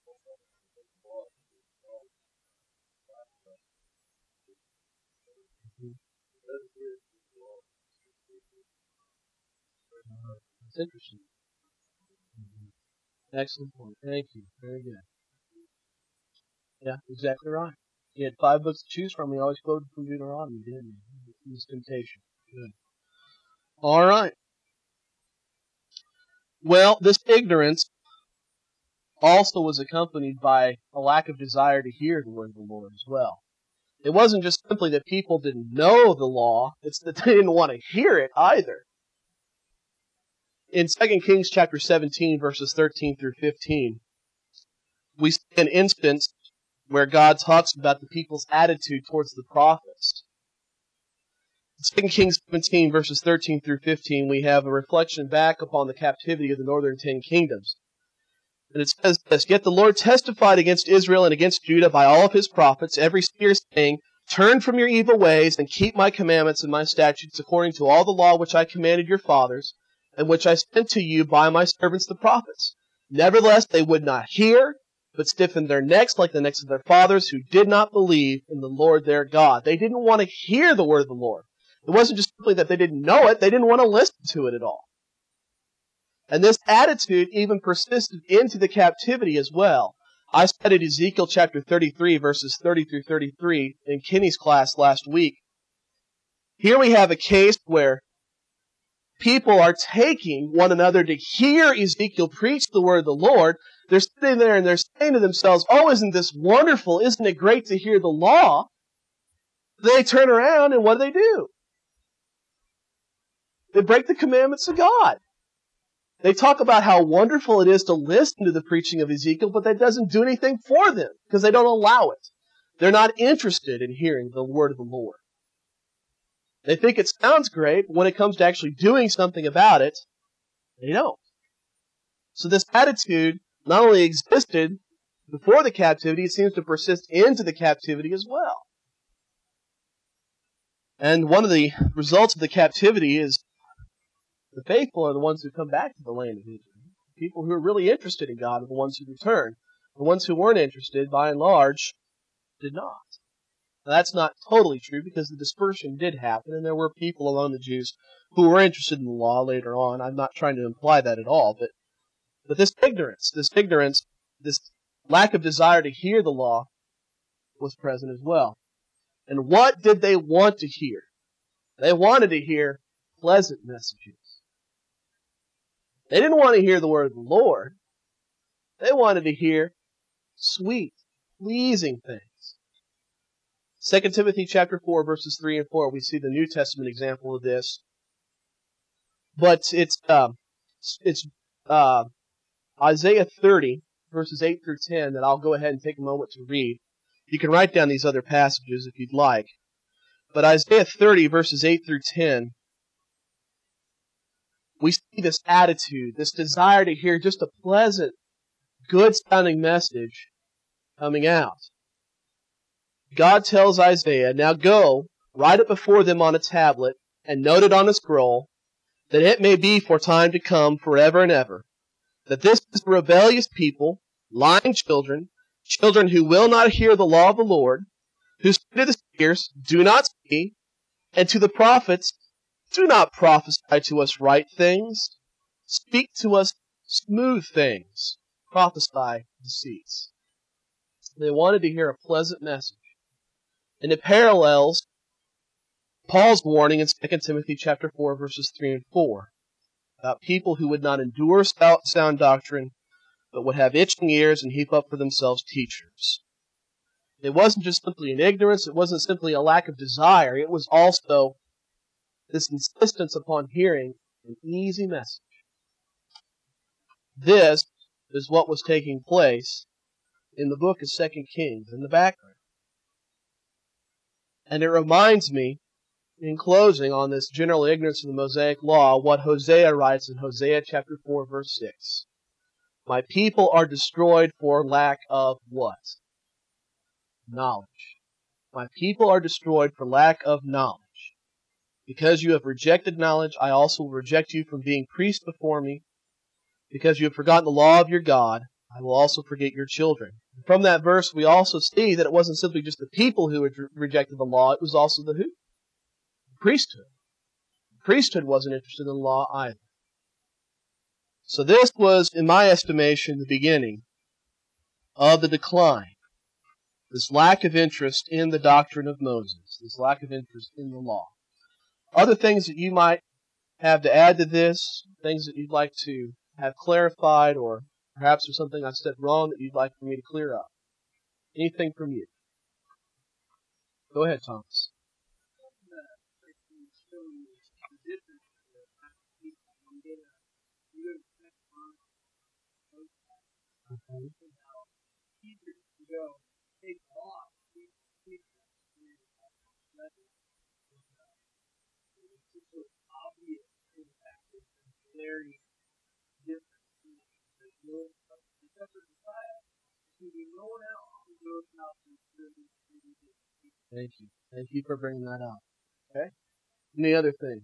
That's interesting. Mm-hmm. Excellent point. Thank you. Very good. Yeah, exactly right. He had five books to choose from. He always quoted from Deuteronomy, didn't he? His temptation. Good. All right. Well, this ignorance also was accompanied by a lack of desire to hear the word of the Lord as well. It wasn't just simply that people didn't know the law, it's that they didn't want to hear it either. In Second Kings chapter seventeen, verses thirteen through fifteen, we see an instance where God talks about the people's attitude towards the prophets. In Second Kings seventeen, verses thirteen through fifteen, we have a reflection back upon the captivity of the northern ten kingdoms. And it says this, Yet the Lord testified against Israel and against Judah by all of his prophets, every seer saying, Turn from your evil ways and keep my commandments and my statutes according to all the law which I commanded your fathers, and which I sent to you by my servants the prophets. Nevertheless they would not hear, but stiffened their necks like the necks of their fathers, who did not believe in the Lord their God. They didn't want to hear the word of the Lord. It wasn't just simply that they didn't know it, they didn't want to listen to it at all. And this attitude even persisted into the captivity as well. I studied Ezekiel chapter thirty-three, verses thirty through thirty-three in Kenny's class last week. Here we have a case where people are taking one another to hear Ezekiel preach the word of the Lord. They're sitting there and they're saying to themselves, oh, isn't this wonderful? Isn't it great to hear the law? They turn around and what do they do? They break the commandments of God. They talk about how wonderful it is to listen to the preaching of Ezekiel, but that doesn't do anything for them because they don't allow it. They're not interested in hearing the word of the Lord. They think it sounds great, but when it comes to actually doing something about it, they don't. So this attitude not only existed before the captivity, it seems to persist into the captivity as well. And one of the results of the captivity is the faithful are the ones who come back to the land of Israel. People who are really interested in God are the ones who return. The ones who weren't interested, by and large, did not. Now, that's not totally true because the dispersion did happen, and there were people among the Jews who were interested in the law later on. I'm not trying to imply that at all, but, but this ignorance, this ignorance, this lack of desire to hear the law was present as well. And what did they want to hear? They wanted to hear pleasant messages. They didn't want to hear the word of the Lord. They wanted to hear sweet, pleasing things. Second Timothy chapter four, verses three and four, we see the New Testament example of this. But it's uh, it's uh, Isaiah thirty, verses eight through ten, that I'll go ahead and take a moment to read. You can write down these other passages if you'd like. But Isaiah thirty, verses eight through ten, we see this attitude, this desire to hear just a pleasant, good-sounding message coming out. God tells Isaiah, "Now go, write it before them on a tablet, and note it on a scroll, that it may be for time to come forever and ever, that this is a rebellious people, lying children, children who will not hear the law of the Lord, who say to the seers, 'Do not see,' and to the prophets, 'Do not prophesy to us right things. Speak to us smooth things. Prophesy deceits.'" They wanted to hear a pleasant message. And it parallels Paul's warning in Second Timothy chapter four, verses three and four, about people who would not endure sound doctrine, but would have itching ears and heap up for themselves teachers. It wasn't just simply an ignorance, it wasn't simply a lack of desire, it was also this insistence upon hearing an easy message. This is what was taking place in the book of Second Kings in the background. And it reminds me, in closing on this general ignorance of the Mosaic Law, what Hosea writes in Hosea chapter four, verse six. "My people are destroyed for lack of" what? Knowledge. "My people are destroyed for lack of knowledge. Because you have rejected knowledge, I also will reject you from being priests before me. Because you have forgotten the law of your God, I will also forget your children." And from that verse, we also see that it wasn't simply just the people who had rejected the law, it was also the who? The priesthood. The priesthood wasn't interested in the law either. So this was, in my estimation, the beginning of the decline. This lack of interest in the doctrine of Moses. This lack of interest in the law. Other things that you might have to add to this, things that you'd like to have clarified, or perhaps there's something I said wrong that you'd like for me to clear up. Anything from you? Go ahead, Thomas. Okay. Thank you. Thank you for bringing that up. Okay? Any other thing?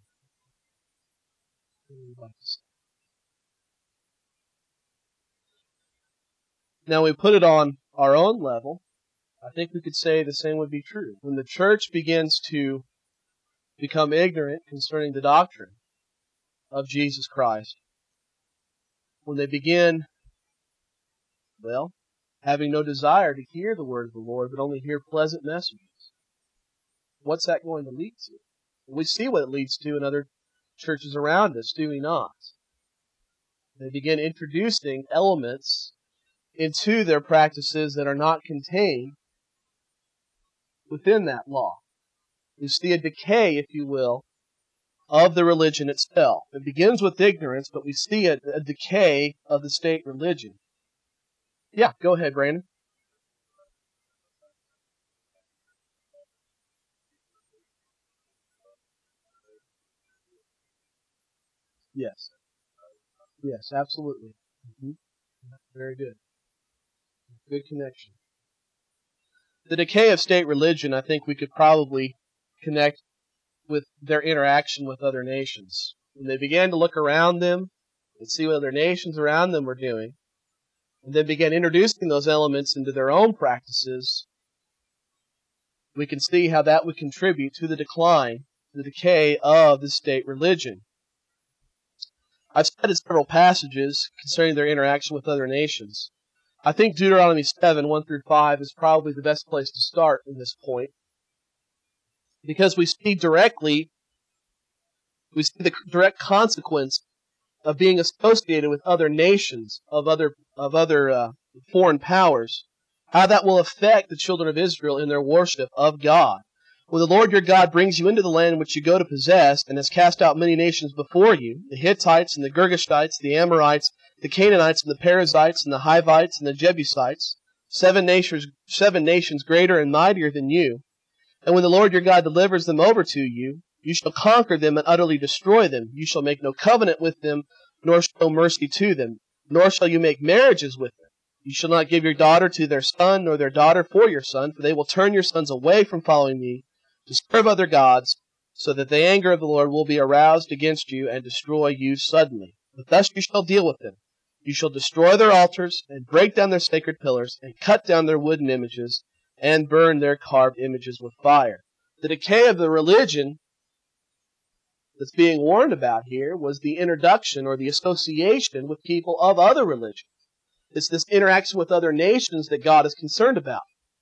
Now we put it on our own level. I think we could say the same would be true. When the church begins to become ignorant concerning the doctrine of Jesus Christ, when they begin, well, having no desire to hear the word of the Lord, but only hear pleasant messages, what's that going to lead to? We see what it leads to in other churches around us, do we not? They begin introducing elements into their practices that are not contained within that law. You see a decay, if you will, of the religion itself. It begins with ignorance, but we see a, a decay of the state religion. Yeah, go ahead, Brandon. Yes. Yes, absolutely. Mm-hmm. Very good. Good connection. The decay of state religion, I think we could probably connect with their interaction with other nations. When they began to look around them and see what other nations around them were doing, and then began introducing those elements into their own practices, we can see how that would contribute to the decline, the decay of the state religion. I've cited several passages concerning their interaction with other nations. I think Deuteronomy seven, one through five is probably the best place to start in this point, because we see directly, we see the direct consequence of being associated with other nations, of other of other uh, foreign powers, how that will affect the children of Israel in their worship of God. When the Lord your God brings you into the land which you go to possess, and has cast out many nations before you, the Hittites and the Girgashites, the Amorites, the Canaanites and the Perizzites and the Hivites and the Jebusites, seven nations, seven nations greater and mightier than you, and when the Lord your God delivers them over to you, you shall conquer them and utterly destroy them. You shall make no covenant with them, nor show mercy to them, nor shall you make marriages with them. You shall not give your daughter to their son, nor their daughter for your son, for they will turn your sons away from following me to serve other gods, so that the anger of the Lord will be aroused against you and destroy you suddenly. But thus you shall deal with them. You shall destroy their altars, and break down their sacred pillars, and cut down their wooden images, and burn their carved images with fire. The decay of the religion that's being warned about here was the introduction or the association with people of other religions. It's this interaction with other nations that God is concerned about.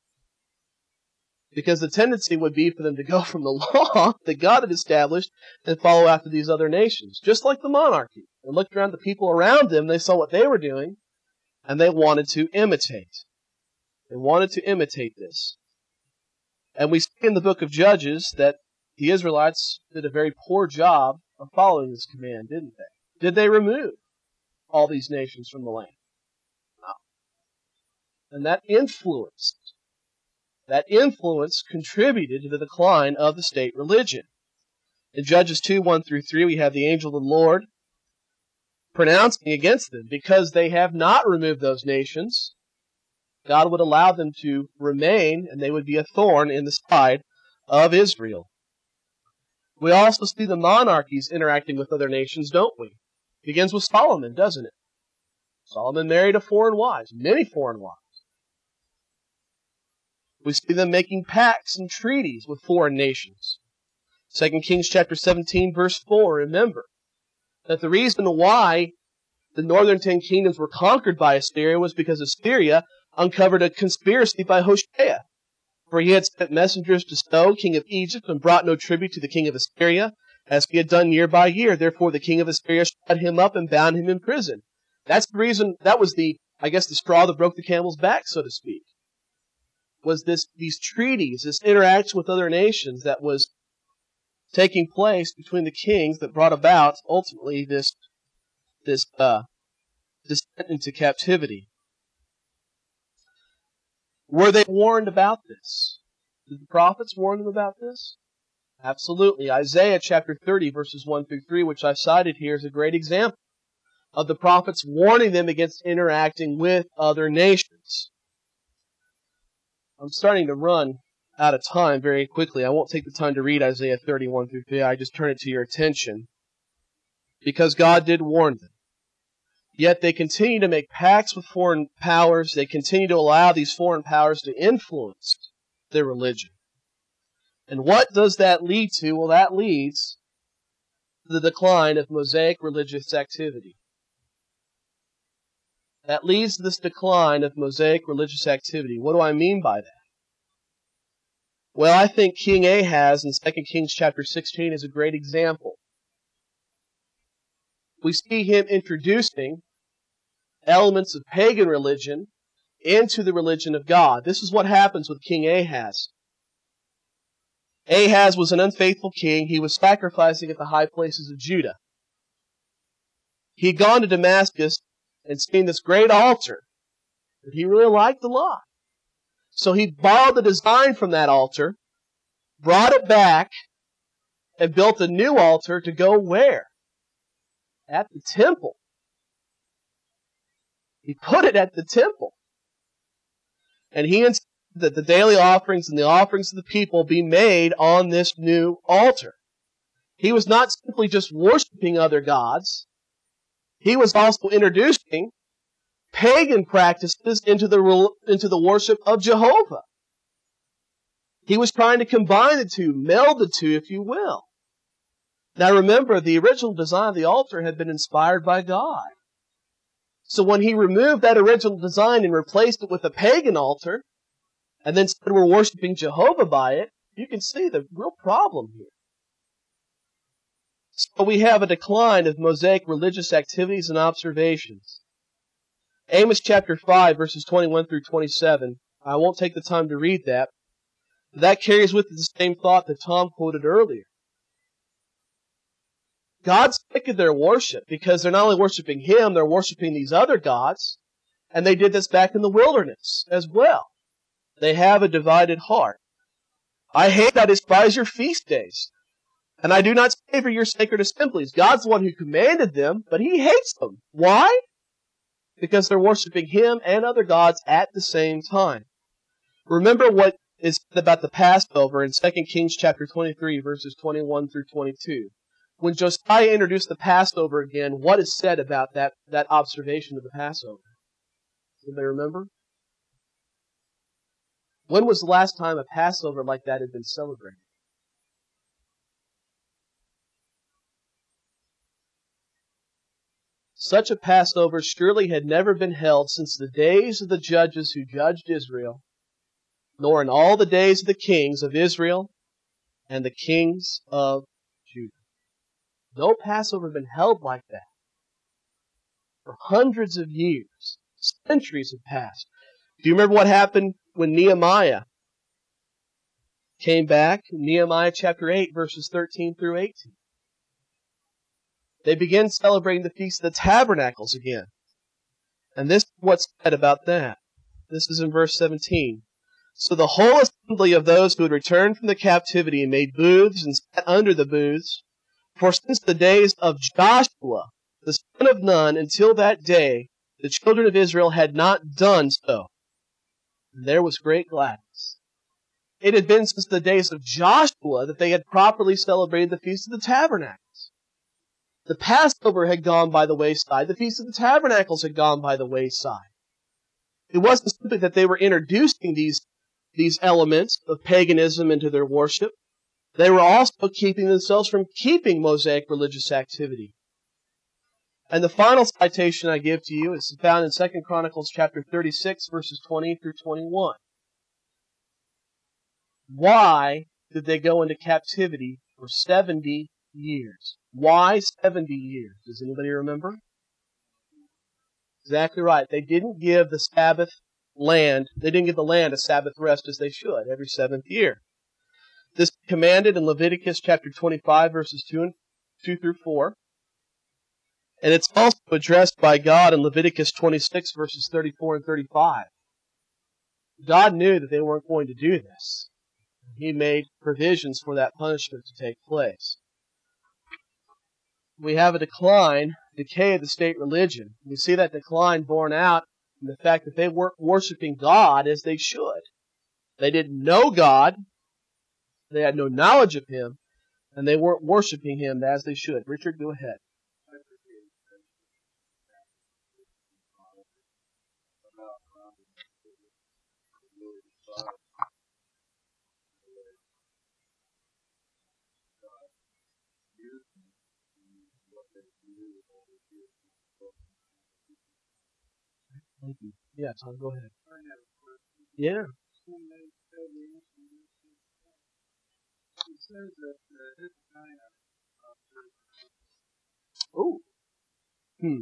Because the tendency would be for them to go from the law that God had established and follow after these other nations. Just like the monarchy. They looked around the people around them, they saw what they were doing, and they wanted to imitate. They wanted to imitate this. And we see in the book of Judges that the Israelites did a very poor job of following this command, didn't they? Did they remove all these nations from the land? No. And that influenced, that influence contributed to the decline of the state religion. In Judges two, one through three, we have the angel of the Lord pronouncing against them. Because they have not removed those nations, God would allow them to remain, and they would be a thorn in the side of Israel. We also see the monarchies interacting with other nations, don't we? It begins with Solomon, doesn't it? Solomon married a foreign wife, many foreign wives. We see them making pacts and treaties with foreign nations. Second Kings chapter seventeen, verse four, remember that the reason why the northern ten kingdoms were conquered by Assyria was because Assyria uncovered a conspiracy by Hoshea. For he had sent messengers to So, king of Egypt, and brought no tribute to the king of Assyria, as he had done year by year. Therefore the king of Assyria shut him up and bound him in prison. That's the reason, that was the, I guess, the straw that broke the camel's back, so to speak. Was this, these treaties, this interaction with other nations that was taking place between the kings that brought about, ultimately, this, this, uh, descent into captivity. Were they warned about this? Did the prophets warn them about this? Absolutely. Isaiah chapter thirty, verses one through three, which I've cited here, is a great example of the prophets warning them against interacting with other nations. I'm starting to run out of time very quickly. I won't take the time to read Isaiah thirty, one through three. I just turn it to your attention because God did warn them. Yet they continue to make pacts with foreign powers. They continue to allow these foreign powers to influence their religion. And what does that lead to? Well, that leads to the decline of Mosaic religious activity. That leads to this decline of Mosaic religious activity. What do I mean by that? Well, I think King Ahaz in Second Kings chapter sixteen is a great example. We see him introducing elements of pagan religion into the religion of God. This is what happens with King Ahaz. Ahaz was an unfaithful king. He was sacrificing at the high places of Judah. He had gone to Damascus and seen this great altar that he really liked a lot. So he borrowed the design from that altar, brought it back, and built a new altar to go where? At the temple. He put it at the temple. And he insisted that the daily offerings and the offerings of the people be made on this new altar. He was not simply just worshiping other gods. He was also introducing pagan practices into the, into the worship of Jehovah. He was trying to combine the two, meld the two, if you will. Now remember, the original design of the altar had been inspired by God. So when he removed that original design and replaced it with a pagan altar, and then said we're worshiping Jehovah by it, you can see the real problem here. So we have a decline of Mosaic religious activities and observations. Amos chapter five, verses twenty-one through twenty-seven. I won't take the time to read that. But that carries with it the same thought that Tom quoted earlier. God's sick of their worship because they're not only worshiping Him, they're worshiping these other gods. And they did this back in the wilderness as well. They have a divided heart. I hate, I despise your feast days. And I do not savor your sacred assemblies. God's the one who commanded them, but He hates them. Why? Because they're worshiping Him and other gods at the same time. Remember what is said about the Passover in Second Kings chapter twenty-three, verses twenty-one through twenty-two. When Josiah introduced the Passover again, what is said about that, that observation of the Passover? Do they remember? When was the last time a Passover like that had been celebrated? Such a Passover surely had never been held since the days of the judges who judged Israel, nor in all the days of the kings of Israel and the kings of Judah. No Passover had been held like that. For hundreds of years, centuries have passed. Do you remember what happened when Nehemiah came back? Nehemiah chapter eight, verses thirteen through eighteen. They began celebrating the Feast of the Tabernacles again. And this is what's said about that. This is in verse seventeen. So the whole assembly of those who had returned from the captivity made booths and sat under the booths. For since the days of Joshua, the son of Nun, until that day, the children of Israel had not done so. And there was great gladness. It had been since the days of Joshua that they had properly celebrated the Feast of the Tabernacles. The Passover had gone by the wayside. The Feast of the Tabernacles had gone by the wayside. It wasn't simply that they were introducing these, these elements of paganism into their worship. They were also keeping themselves from keeping Mosaic religious activity. And the final citation I give to you is found in Second Chronicles chapter thirty-six, verses twenty through twenty-one. Why did they go into captivity for seventy years? Why seventy years? Does anybody remember? Exactly right. They didn't give the Sabbath land, they didn't give the land a Sabbath rest as they should every seventh year. This is commanded in Leviticus chapter twenty-five, verses two and two through four. And it's also addressed by God in Leviticus twenty-six, verses thirty-four and thirty-five. God knew that they weren't going to do this. He made provisions for that punishment to take place. We have a decline, decay of the state religion. We see that decline borne out in the fact that they weren't worshiping God as they should. They didn't know God, they had no knowledge of Him, and they weren't worshiping Him as they should. Richard, go ahead. Thank you. Yeah, Tom, go ahead. Yeah. It says that uh, Hezekiah, Oh. Hmm.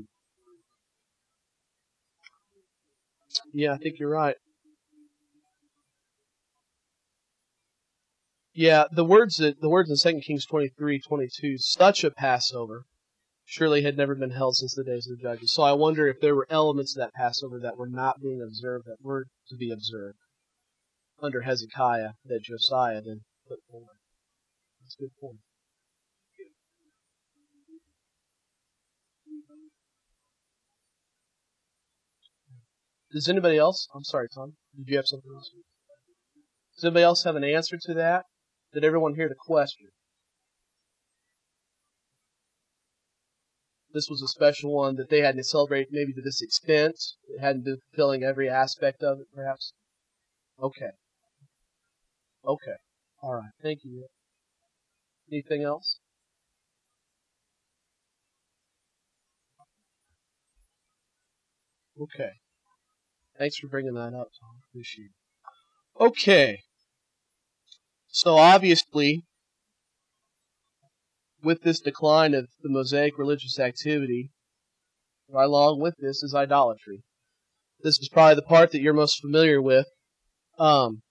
Yeah, I think you're right. Yeah, the words that the words in Second Kings twenty-three twenty-two, such a Passover surely had never been held since the days of the judges. So I wonder if there were elements of that Passover that were not being observed, that were to be observed under Hezekiah, that Josiah then put forward. That's a good point. Does anybody else? I'm sorry, Tom. Did you have something else? Does anybody else have an answer to that? Did everyone hear the question? This was a special one that they hadn't celebrated maybe to this extent. It hadn't been fulfilling every aspect of it, perhaps. Okay. Okay. All right. Thank you. Anything else? Okay. Thanks for bringing that up, Tom. Appreciate it. Okay. So obviously, with this decline of the Mosaic religious activity, right along with this is idolatry. This is probably the part that you're most familiar with. Um,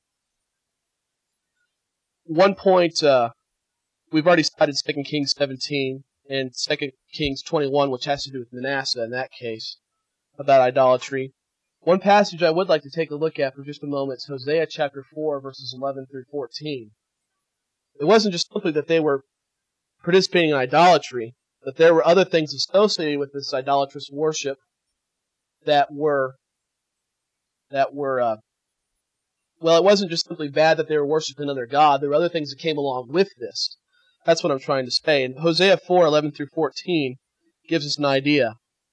one point, uh, we've already cited Second Kings seventeen and Second Kings twenty-one, which has to do with Manasseh in that case, about idolatry. One passage I would like to take a look at for just a moment is Hosea chapter four, verses eleven through fourteen. It wasn't just simply that they were participating in idolatry, but there were other things associated with this idolatrous worship that were, that were, uh, well, it wasn't just simply bad that they were worshiping another god. There were other things that came along with this. That's what I'm trying to say. And Hosea four, eleven through fourteen gives us an idea.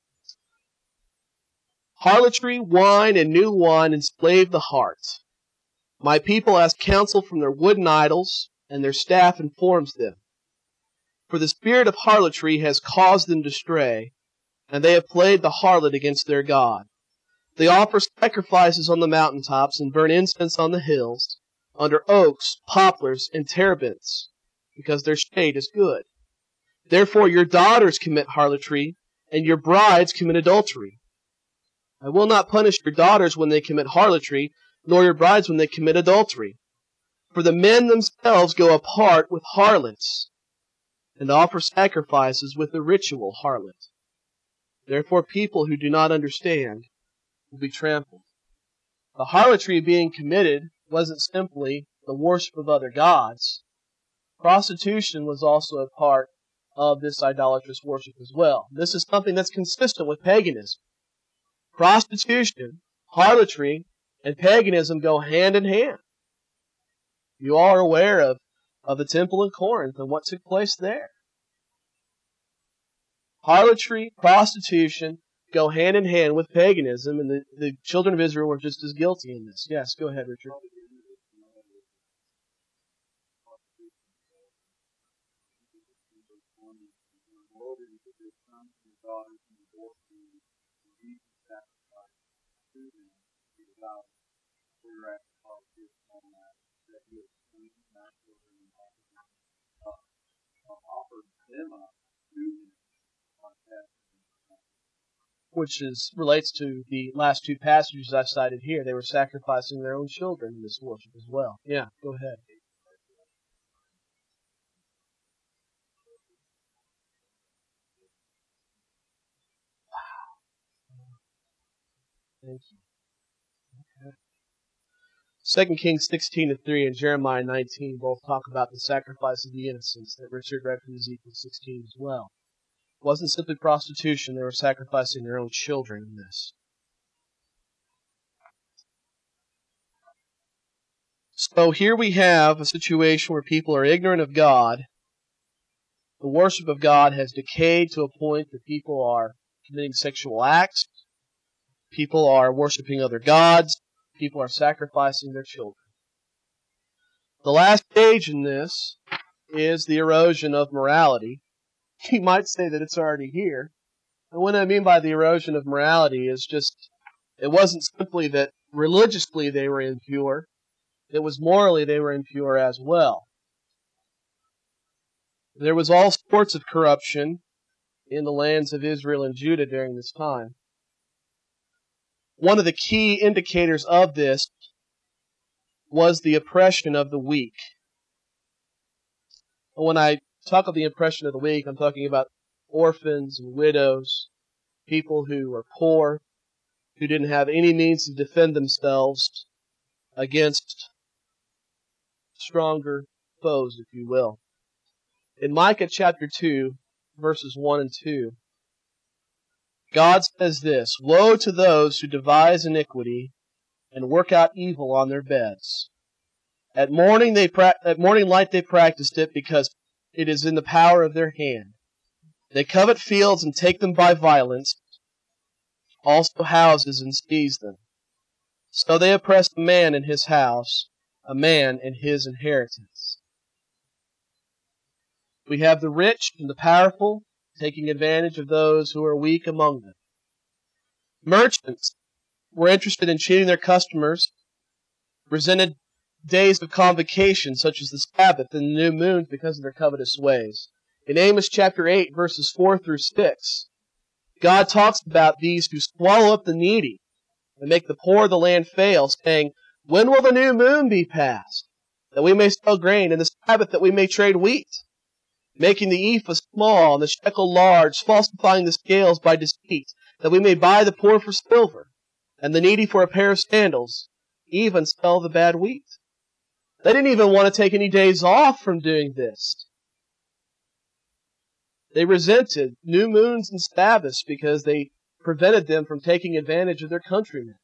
Harlotry, wine, and new wine enslave the heart. My people ask counsel from their wooden idols, and their staff informs them. For the spirit of harlotry has caused them to stray, and they have played the harlot against their God. They offer sacrifices on the mountaintops and burn incense on the hills, under oaks, poplars, and terebinths, because their shade is good. Therefore your daughters commit harlotry, and your brides commit adultery. I will not punish your daughters when they commit harlotry, nor your brides when they commit adultery. For the men themselves go apart with harlots, and offer sacrifices with the ritual harlot. Therefore people who do not understand will be trampled. The harlotry being committed wasn't simply the worship of other gods. Prostitution was also a part of this idolatrous worship as well. This is something that's consistent with paganism. Prostitution, harlotry, and paganism go hand in hand. You all are aware of, of the temple in Corinth and what took place there. Harlotry, prostitution go hand in hand with paganism, and the, the children of Israel were just as guilty in this. Yes, go ahead, Richard. Which is relates to the last two passages I cited here. They were sacrificing their own children in this worship as well. Yeah, go ahead. Thank you. Okay. Second Kings sixteen to three and Jeremiah nineteen both talk about the sacrifice of the innocents that Richard read from Ezekiel sixteen as well. It wasn't simply prostitution, they were sacrificing their own children in this. So here we have a situation where people are ignorant of God. The worship of God has decayed to a point that people are committing sexual acts. People are worshiping other gods. People are sacrificing their children. The last stage in this is the erosion of morality. You might say that it's already here. And what I mean by the erosion of morality is just, it wasn't simply that religiously they were impure. It was morally they were impure as well. There was all sorts of corruption in the lands of Israel and Judah during this time. One of the key indicators of this was the oppression of the weak. When I talk of the impression of the week, I'm talking about orphans and widows, people who are poor, who didn't have any means to defend themselves against stronger foes, if you will. In Micah chapter two, verses one and two, God says this, "Woe to those who devise iniquity and work out evil on their beds. At morning, they pra- at morning light they practiced it, because it is in the power of their hand. They covet fields and take them by violence, also houses, and seize them. So they oppress a man in his house, a man in his inheritance." We have the rich and the powerful taking advantage of those who are weak among them. Merchants were interested in cheating their customers, resented days of convocation such as the Sabbath and the new moons because of their covetous ways. In Amos chapter eight, verses four through six, God talks about these who swallow up the needy and make the poor of the land fail, saying, "When will the new moon be passed, that we may sell grain, and the Sabbath that we may trade wheat? Making the ephah small and the shekel large, falsifying the scales by deceit, that we may buy the poor for silver, and the needy for a pair of sandals, even sell the bad wheat." They didn't even want to take any days off from doing this. They resented new moons and Sabbaths because they prevented them from taking advantage of their countrymen.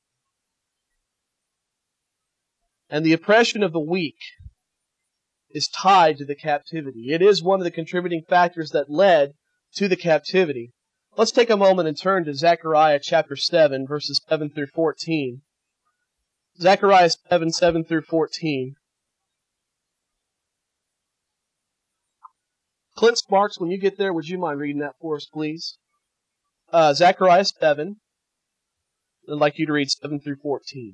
And the oppression of the weak is tied to the captivity. It is one of the contributing factors that led to the captivity. Let's take a moment and turn to Zechariah chapter seven, verses seven through fourteen. Zechariah seven, seven through fourteen. Clint Sparks, when you get there, would you mind reading that for us, please? Uh, Zechariah seven. I'd like you to read seven through fourteen.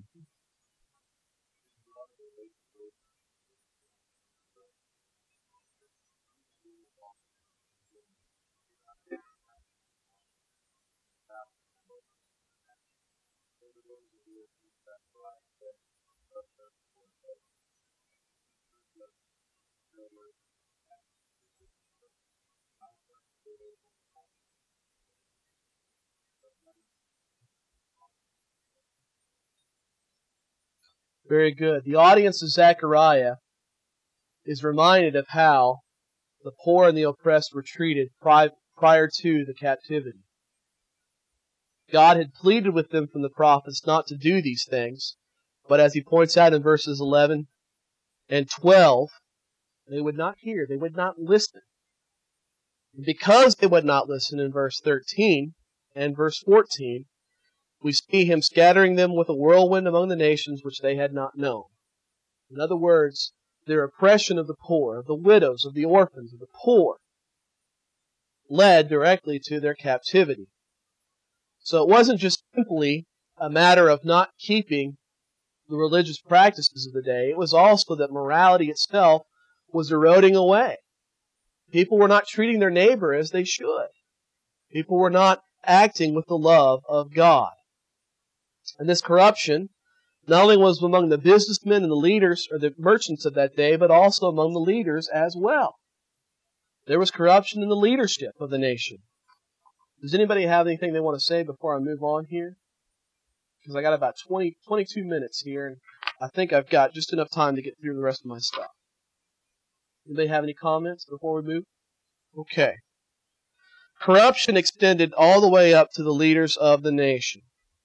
Very good. The audience of Zechariah is reminded of how the poor and the oppressed were treated pri- prior to the captivity. God had pleaded with them from the prophets not to do these things, but as he points out in verses eleven and twelve, they would not hear, they would not listen. And because they would not listen in verse thirteen and verse fourteen, we see him scattering them with a whirlwind among the nations which they had not known. In other words, their oppression of the poor, of the widows, of the orphans, of the poor, led directly to their captivity. So it wasn't just simply a matter of not keeping the religious practices of the day. It was also that morality itself was eroding away. People were not treating their neighbor as they should. People were not acting with the love of God. And this corruption not only was among the businessmen and the leaders or the merchants of that day, but also among the leaders as well. There was corruption in the leadership of the nation. Does anybody have anything they want to say before I move on here? Because I got about twenty, twenty-two minutes here, and I think I've got just enough time to get through the rest of my stuff. Anybody have any comments before we move? Okay. Corruption extended all the way up to the leaders of the nation.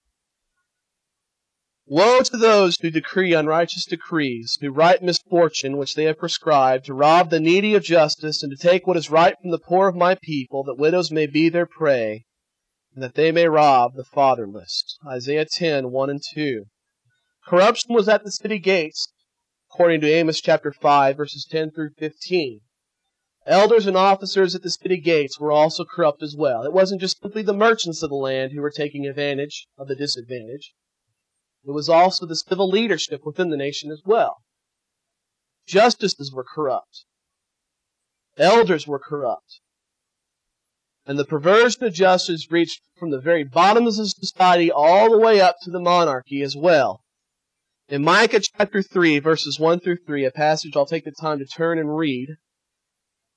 Woe to those who decree unrighteous decrees, who write misfortune which they have prescribed, to rob the needy of justice, and to take what is right from the poor of my people, that widows may be their prey, and that they may rob the fatherless. Isaiah ten, one and two. Corruption was at the city gates, according to Amos chapter five, verses ten through fifteen. Elders and officers at the city gates were also corrupt as well. It wasn't just simply the merchants of the land who were taking advantage of the disadvantage. It was also the civil leadership within the nation as well. Justices were corrupt. Elders were corrupt. And the perversion of justice reached from the very bottoms of society all the way up to the monarchy as well. In Micah chapter three, verses one through three, a passage I'll take the time to turn and read,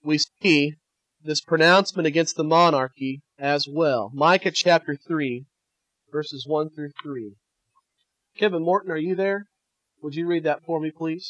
we see this pronouncement against the monarchy as well. Micah chapter three, verses one through three. Kevin Morton, are you there? Would you read that for me, please?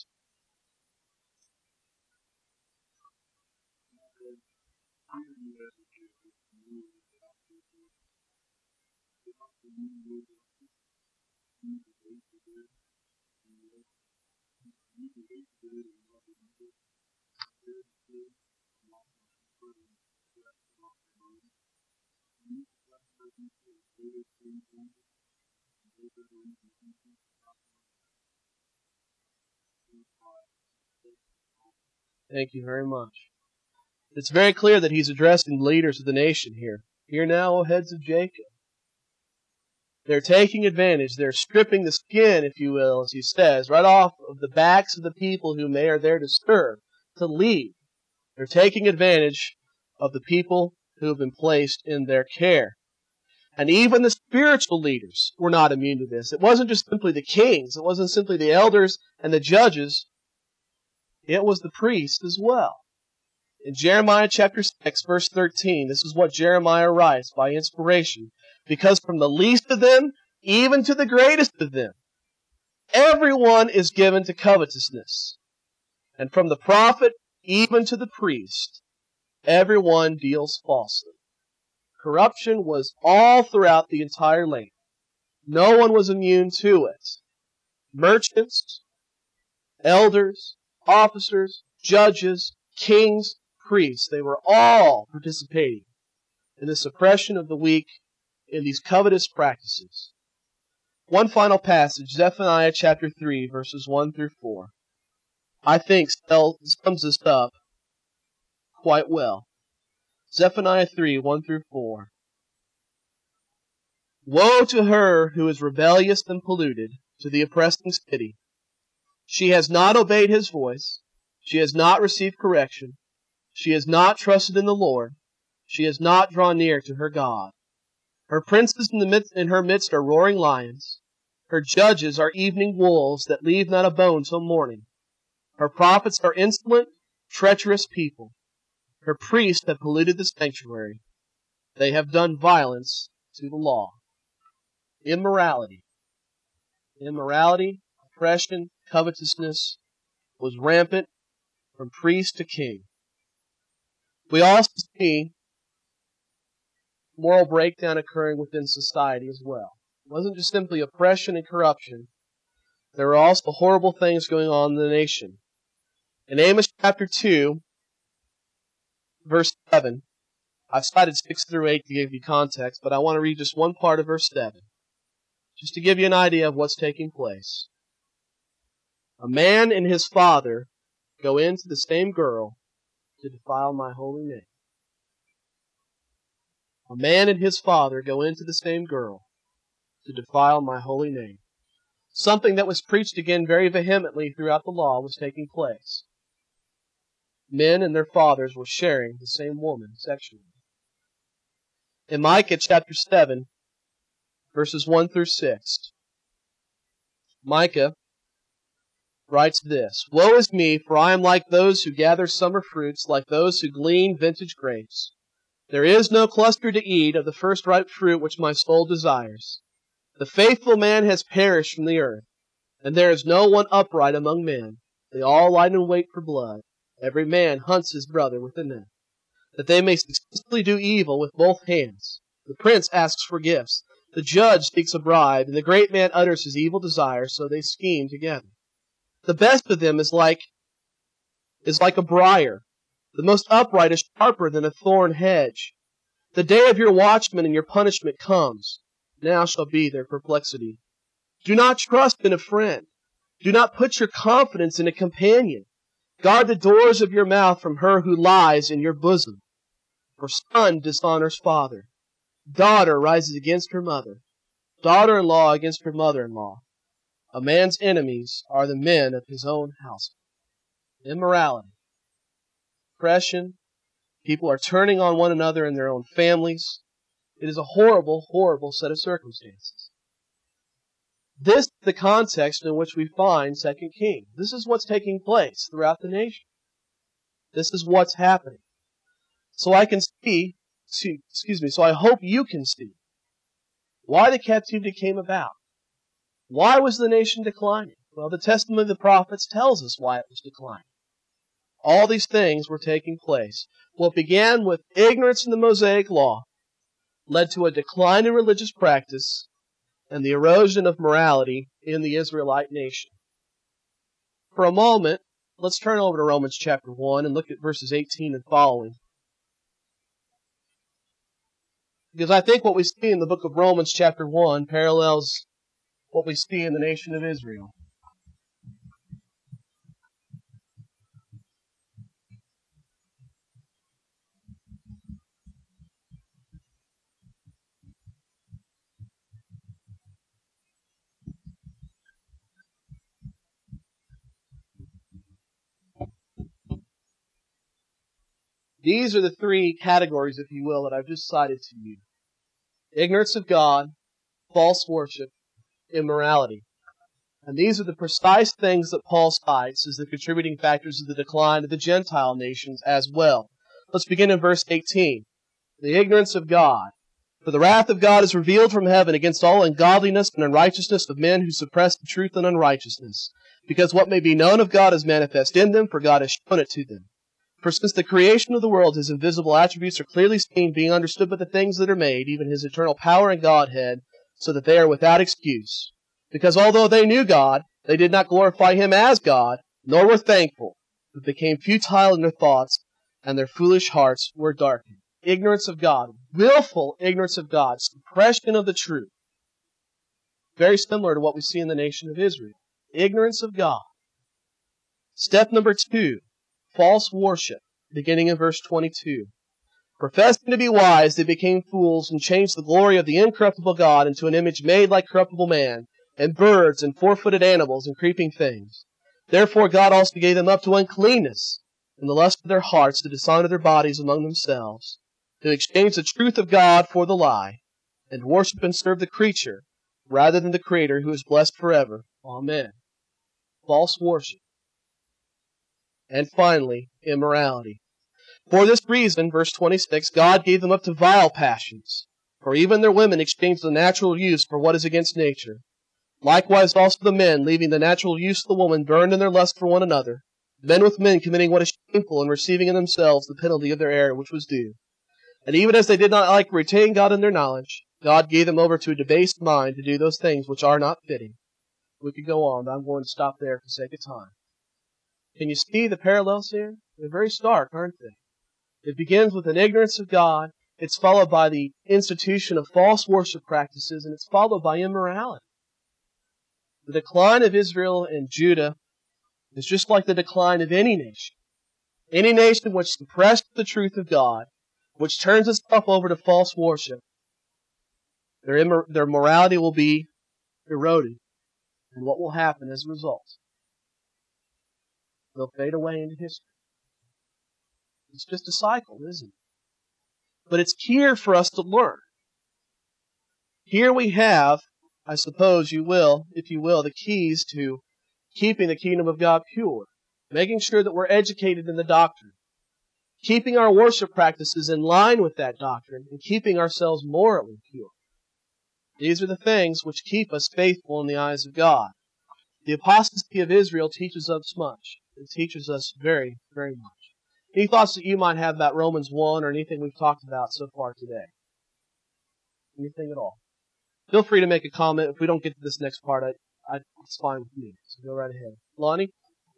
Thank you very much. It's very clear that he's addressing the leaders of the nation here. Hear now, O heads of Jacob. They're taking advantage. They're stripping the skin, if you will, as he says, right off of the backs of the people whom they are there to serve, to lead. They're taking advantage of the people who have been placed in their care. And even the spiritual leaders were not immune to this. It wasn't just simply the kings. It wasn't simply the elders and the judges. It was the priests as well. In Jeremiah chapter six, verse thirteen, this is what Jeremiah writes by inspiration. Because from the least of them, even to the greatest of them, everyone is given to covetousness. And from the prophet, even to the priest, everyone deals falsely. Corruption was all throughout the entire land. No one was immune to it. Merchants, elders, officers, judges, kings, priests, they were all participating in the suppression of the weak, in these covetous practices. One final passage, Zephaniah chapter three, verses one through four, I think sums this up quite well. Zephaniah three, one through four. Woe to her who is rebellious and polluted, to the oppressing city. She has not obeyed his voice. She has not received correction. She has not trusted in the Lord. She has not drawn near to her God. Her princes in, the midst, in her midst are roaring lions. Her judges are evening wolves that leave not a bone till morning. Her prophets are insolent, treacherous people. Her priests have polluted the sanctuary. They have done violence to the law. Immorality. Immorality, oppression, covetousness was rampant from priest to king. We also see moral breakdown occurring within society as well. It wasn't just simply oppression and corruption. There were also horrible things going on in the nation. In Amos chapter two, verse seven, I've cited six through eight to give you context, but I want to read just one part of verse seven, just to give you an idea of what's taking place. A man and his father go in to the same girl to defile my holy name. A man and his father go into the same girl to defile my holy name. Something that was preached again very vehemently throughout the law was taking place. Men and their fathers were sharing the same woman sexually. In Micah chapter seven, verses one through six, Micah writes this, Woe is me, for I am like those who gather summer fruits, like those who glean vintage grapes. There is no cluster to eat of the first ripe fruit which my soul desires. The faithful man has perished from the earth, and there is no one upright among men. They all lie in wait for blood. Every man hunts his brother with a net, that they may successfully do evil with both hands. The prince asks for gifts. The judge seeks a bribe, and the great man utters his evil desires, so they scheme together. The best of them is like, is like a briar. The most upright is sharper than a thorn hedge. The day of your watchman and your punishment comes. Now shall be their perplexity. Do not trust in a friend. Do not put your confidence in a companion. Guard the doors of your mouth from her who lies in your bosom. For son dishonors father. Daughter rises against her mother. Daughter-in-law against her mother-in-law. A man's enemies are the men of his own house. Immorality. Oppression. People are turning on one another in their own families. It is a horrible, horrible set of circumstances. This is the context in which we find Second Kings. This is what's taking place throughout the nation. This is what's happening. So I can see, excuse me, so I hope you can see why the captivity came about. Why was the nation declining? Well, the testimony of the prophets tells us why it was declining. All these things were taking place. What began with ignorance in the Mosaic law led to a decline in religious practice and the erosion of morality in the Israelite nation. For a moment, let's turn over to Romans chapter one and look at verses eighteen and following. Because I think what we see in the book of Romans chapter one parallels what we see in the nation of Israel. These are the three categories, if you will, that I've just cited to you. Ignorance of God, false worship, immorality. And these are the precise things that Paul cites as the contributing factors of the decline of the Gentile nations as well. Let's begin in verse eighteen. The ignorance of God. For the wrath of God is revealed from heaven against all ungodliness and unrighteousness of men who suppress the truth in unrighteousness. Because what may be known of God is manifest in them, for God has shown it to them. For since the creation of the world, His invisible attributes are clearly seen, being understood by the things that are made, even His eternal power and Godhead, so that they are without excuse. Because although they knew God, they did not glorify Him as God, nor were thankful, but became futile in their thoughts, and their foolish hearts were darkened. Ignorance of God, willful ignorance of God, suppression of the truth. Very similar to what we see in the nation of Israel. Ignorance of God. Step number two, false worship, beginning in verse twenty-two. Professing to be wise, they became fools and changed the glory of the incorruptible God into an image made like corruptible man, and birds, and four-footed animals, and creeping things. Therefore God also gave them up to uncleanness, in the lust of their hearts, to dishonor their bodies among themselves, to exchange the truth of God for the lie, and worship and serve the creature, rather than the Creator, who is blessed forever. Amen. False worship. And finally, immorality. For this reason, verse twenty-six, God gave them up to vile passions, for even their women exchanged the natural use for what is against nature. Likewise also the men, leaving the natural use of the woman, burned in their lust for one another, men with men committing what is shameful, and receiving in themselves the penalty of their error which was due. And even as they did not like to retain God in their knowledge, God gave them over to a debased mind to do those things which are not fitting. We could go on, but I'm going to stop there for the sake of time. Can you see the parallels here? They're very stark, aren't they? It begins with an ignorance of God, it's followed by the institution of false worship practices, and it's followed by immorality. The decline of Israel and Judah is just like the decline of any nation. Any nation which suppressed the truth of God, which turns itself over to false worship, their, immor- their morality will be eroded. And what will happen as a result? They'll fade away into history. It's just a cycle, isn't it? But it's here for us to learn. Here we have, I suppose you will, if you will, the keys to keeping the kingdom of God pure, making sure that we're educated in the doctrine, keeping our worship practices in line with that doctrine, and keeping ourselves morally pure. These are the things which keep us faithful in the eyes of God. The apostasy of Israel teaches us much. It teaches us very, very much. Any thoughts that you might have about Romans one or anything we've talked about so far today? Anything at all? Feel free to make a comment. If we don't get to this next part, I, I, it's fine with me. So go right ahead. Lonnie?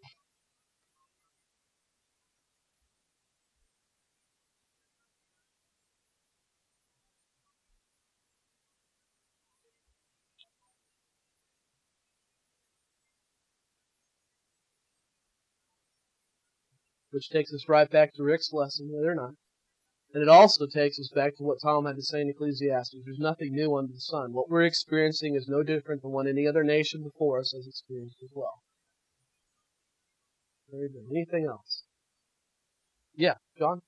Which takes us right back to Rick's lesson, whether or not. And it also takes us back to what Tom had to say in Ecclesiastes. There's nothing new under the sun. What we're experiencing is no different than what any other nation before us has experienced as well. Very good. Anything else? Yeah, John?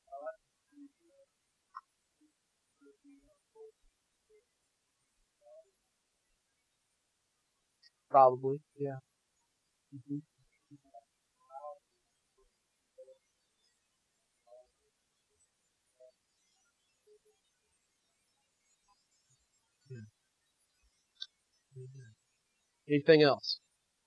Probably, yeah. Mm-hmm. Anything else?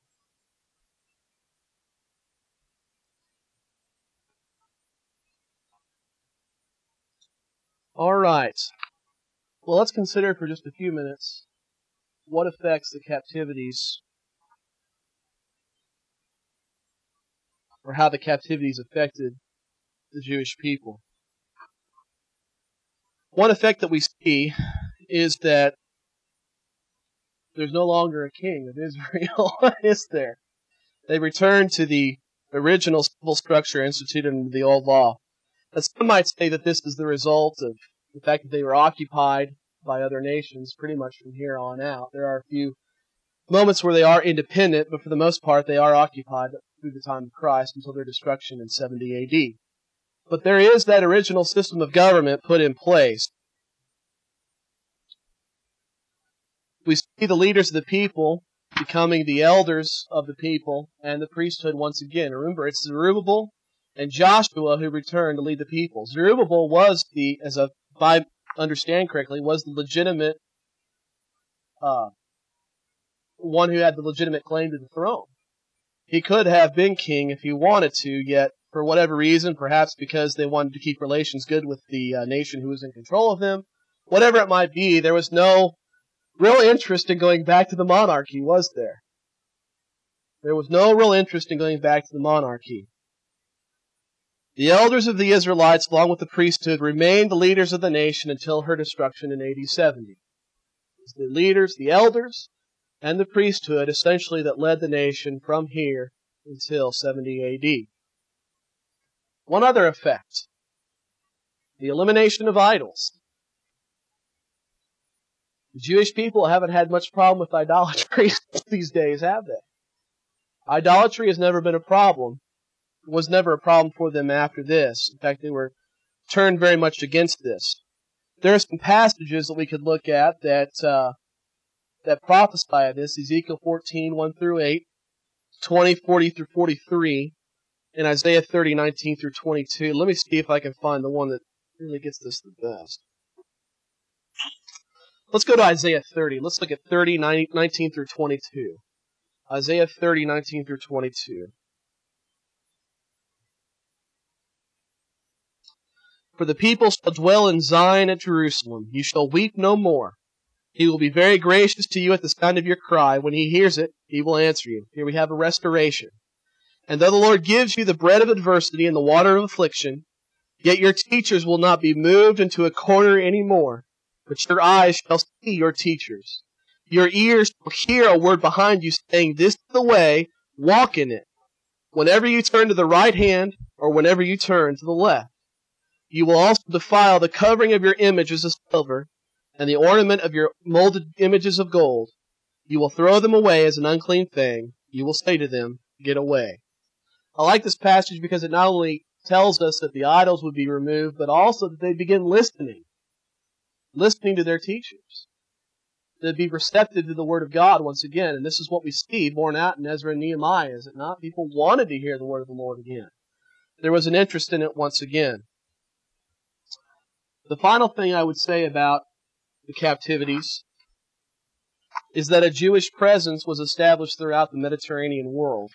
All right. Well, let's consider for just a few minutes what affects the captivities, or how the captivities affected the Jewish people. One effect that we see is that there's no longer a king of Israel, is there? They return to the original civil structure instituted under the old law. And some might say that this is the result of the fact that they were occupied by other nations pretty much from here on out. There are a few moments where they are independent, but for the most part they are occupied through the time of Christ until their destruction in seventy A D. But there is that original system of government put in place. We see the leaders of the people becoming the elders of the people and the priesthood once again. Remember, it's Zerubbabel and Joshua who returned to lead the people. Zerubbabel was the, as if I understand correctly, was the legitimate uh, one who had the legitimate claim to the throne. He could have been king if he wanted to, yet for whatever reason, perhaps because they wanted to keep relations good with the uh, nation who was in control of them, whatever it might be, there was no real interest in going back to the monarchy, was there? There was no real interest in going back to the monarchy. The elders of the Israelites, along with the priesthood, remained the leaders of the nation until her destruction in A D seventy. It was the leaders, the elders, and the priesthood, essentially, that led the nation from here until seventy A D. One other effect, the elimination of idols. The Jewish people haven't had much problem with idolatry these days, have they? Idolatry has never been a problem. It was never a problem for them after this. In fact, they were turned very much against this. There are some passages that we could look at that uh, that prophesy of this. Ezekiel fourteen, one through eight, twenty, forty through forty-three, and Isaiah thirty, nineteen through twenty-two. Let me see if I can find the one that really gets this the best. Let's go to Isaiah thirty. Let's look at thirty, nineteen through twenty-two. Isaiah thirty, nineteen through twenty-two. For the people shall dwell in Zion at Jerusalem. You shall weep no more. He will be very gracious to you at the sound of your cry. When he hears it, he will answer you. Here we have a restoration. And though the Lord gives you the bread of adversity and the water of affliction, yet your teachers will not be moved into a corner any more, but your eyes shall see your teachers. Your ears will hear a word behind you saying, this is the way, walk in it. Whenever you turn to the right hand, or whenever you turn to the left. You will also defile the covering of your images of silver, and the ornament of your molded images of gold. You will throw them away as an unclean thing. You will say to them, get away. I like this passage because it not only tells us that the idols would be removed, but also that they begin listening. Listening to their teachers. They'd be receptive to the Word of God once again. And this is what we see borne out in Ezra and Nehemiah, is it not? People wanted to hear the Word of the Lord again. There was an interest in it once again. The final thing I would say about the captivities is that a Jewish presence was established throughout the Mediterranean world.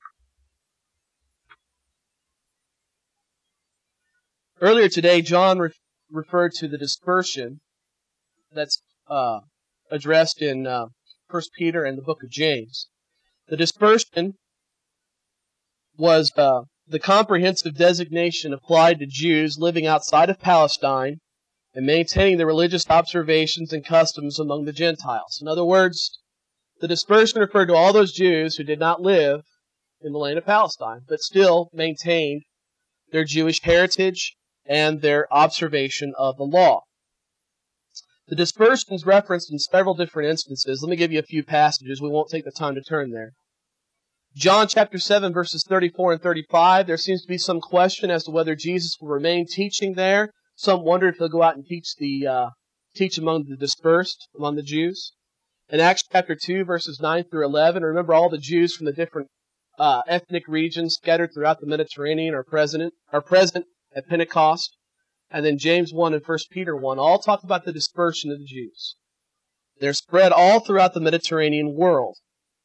Earlier today, John re- referred to the dispersion that's uh, addressed in uh, First Peter and the book of James. The dispersion was uh, the comprehensive designation applied to Jews living outside of Palestine and maintaining the religious observations and customs among the Gentiles. In other words, the dispersion referred to all those Jews who did not live in the land of Palestine, but still maintained their Jewish heritage and their observation of the law. The dispersion is referenced in several different instances. Let me give you a few passages. We won't take the time to turn there. John chapter seven, verses thirty-four and thirty-five, there seems to be some question as to whether Jesus will remain teaching there. Some wonder if he'll go out and teach the uh, teach among the dispersed, among the Jews. In Acts chapter two, verses nine through eleven, remember all the Jews from the different uh, ethnic regions scattered throughout the Mediterranean are present, are present at Pentecost. And then James one and First Peter one all talk about the dispersion of the Jews. They're spread all throughout the Mediterranean world.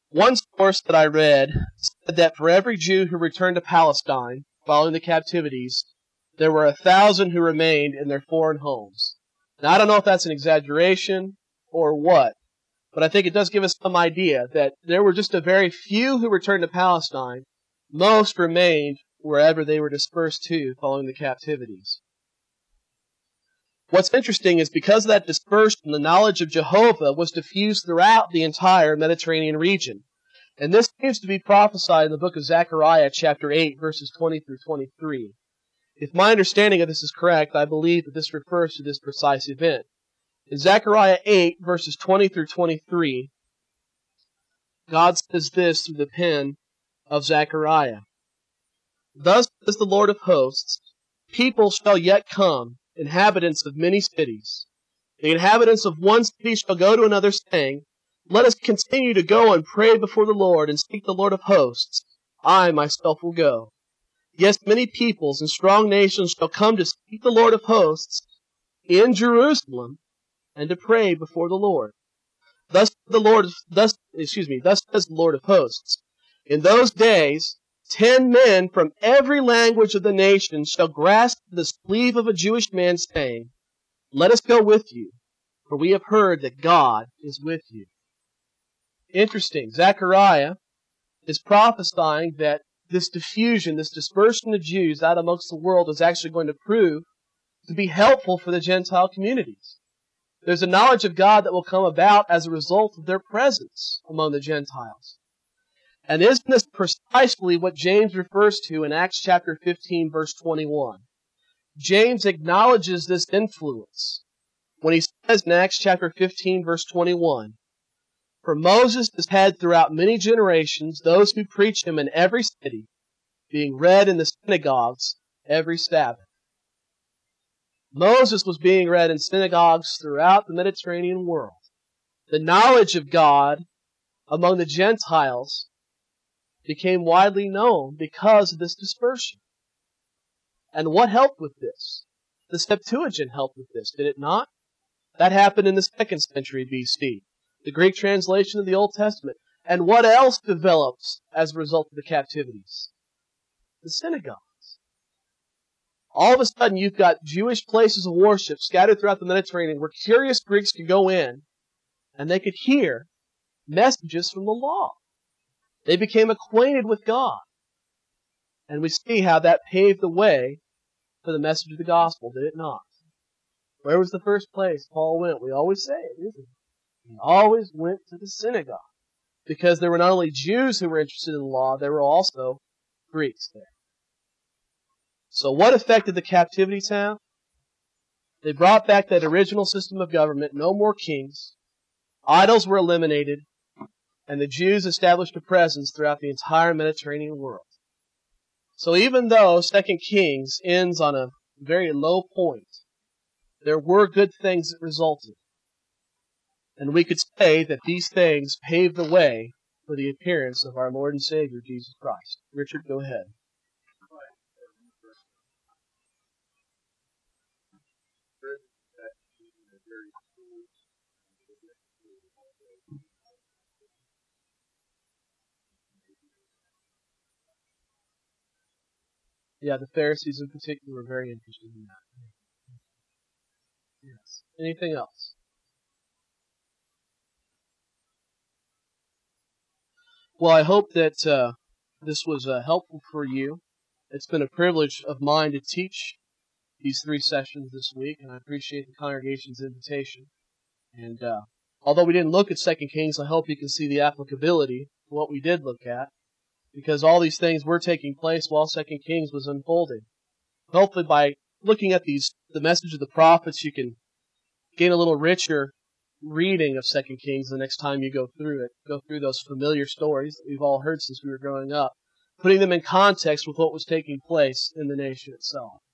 One source that I read said that for every Jew who returned to Palestine following the captivities, there were a thousand who remained in their foreign homes. Now, I don't know if that's an exaggeration or what, but I think it does give us some idea that there were just a very few who returned to Palestine. Most remained wherever they were dispersed to following the captivities. What's interesting is because of that dispersion, the knowledge of Jehovah was diffused throughout the entire Mediterranean region. And this seems to be prophesied in the book of Zechariah, chapter eight, verses twenty through twenty-three. If my understanding of this is correct, I believe that this refers to this precise event. In Zechariah eight, verses twenty through twenty-three, God says this through the pen of Zechariah. Thus says the Lord of hosts, people shall yet come, inhabitants of many cities. The inhabitants of one city shall go to another, saying, let us continue to go and pray before the Lord and seek the Lord of hosts. I myself will go. Yes, many peoples and strong nations shall come to seek the Lord of hosts in Jerusalem and to pray before the Lord. Thus the Lord, thus, excuse me, thus says the Lord of hosts. In those days, ten men from every language of the nation shall grasp the sleeve of a Jewish man, saying, let us go with you, for we have heard that God is with you. Interesting. Zechariah is prophesying that this diffusion, this dispersion of Jews out amongst the world is actually going to prove to be helpful for the Gentile communities. There's a knowledge of God that will come about as a result of their presence among the Gentiles. And isn't this precisely what James refers to in Acts chapter fifteen, verse twenty-one? James acknowledges this influence when he says in Acts chapter fifteen, verse twenty-one, for Moses has had throughout many generations those who preach him in every city, being read in the synagogues every Sabbath. Moses was being read in synagogues throughout the Mediterranean world. The knowledge of God among the Gentiles became widely known because of this dispersion. And what helped with this? The Septuagint helped with this, did it not? That happened in the second century B C. The Greek translation of the Old Testament. And what else develops as a result of the captivities? The synagogues. All of a sudden, you've got Jewish places of worship scattered throughout the Mediterranean where curious Greeks could go in and they could hear messages from the law. They became acquainted with God. And we see how that paved the way for the message of the gospel, did it not? Where was the first place Paul went? We always say it, isn't it? He always went to the synagogue. Because there were not only Jews who were interested in the law, there were also Greeks there. So what effect did the captivities have? They brought back that original system of government, no more kings. Idols were eliminated, and the Jews established a presence throughout the entire Mediterranean world. So even though Second Kings ends on a very low point, there were good things that resulted. And we could say that these things paved the way for the appearance of our Lord and Savior, Jesus Christ. Richard, go ahead. Yeah, the Pharisees in particular were very interested in that. Yes. Anything else? Well, I hope that uh, this was uh, helpful for you. It's been a privilege of mine to teach these three sessions this week, and I appreciate the congregation's invitation. And uh, although we didn't look at Second Kings, I hope you can see the applicability of what we did look at, because all these things were taking place while Second Kings was unfolding. Hopefully by looking at these, the message of the prophets, you can gain a little richer reading of Second Kings the next time you go through it. Go through those familiar stories that we've all heard since we were growing up, putting them in context with what was taking place in the nation itself.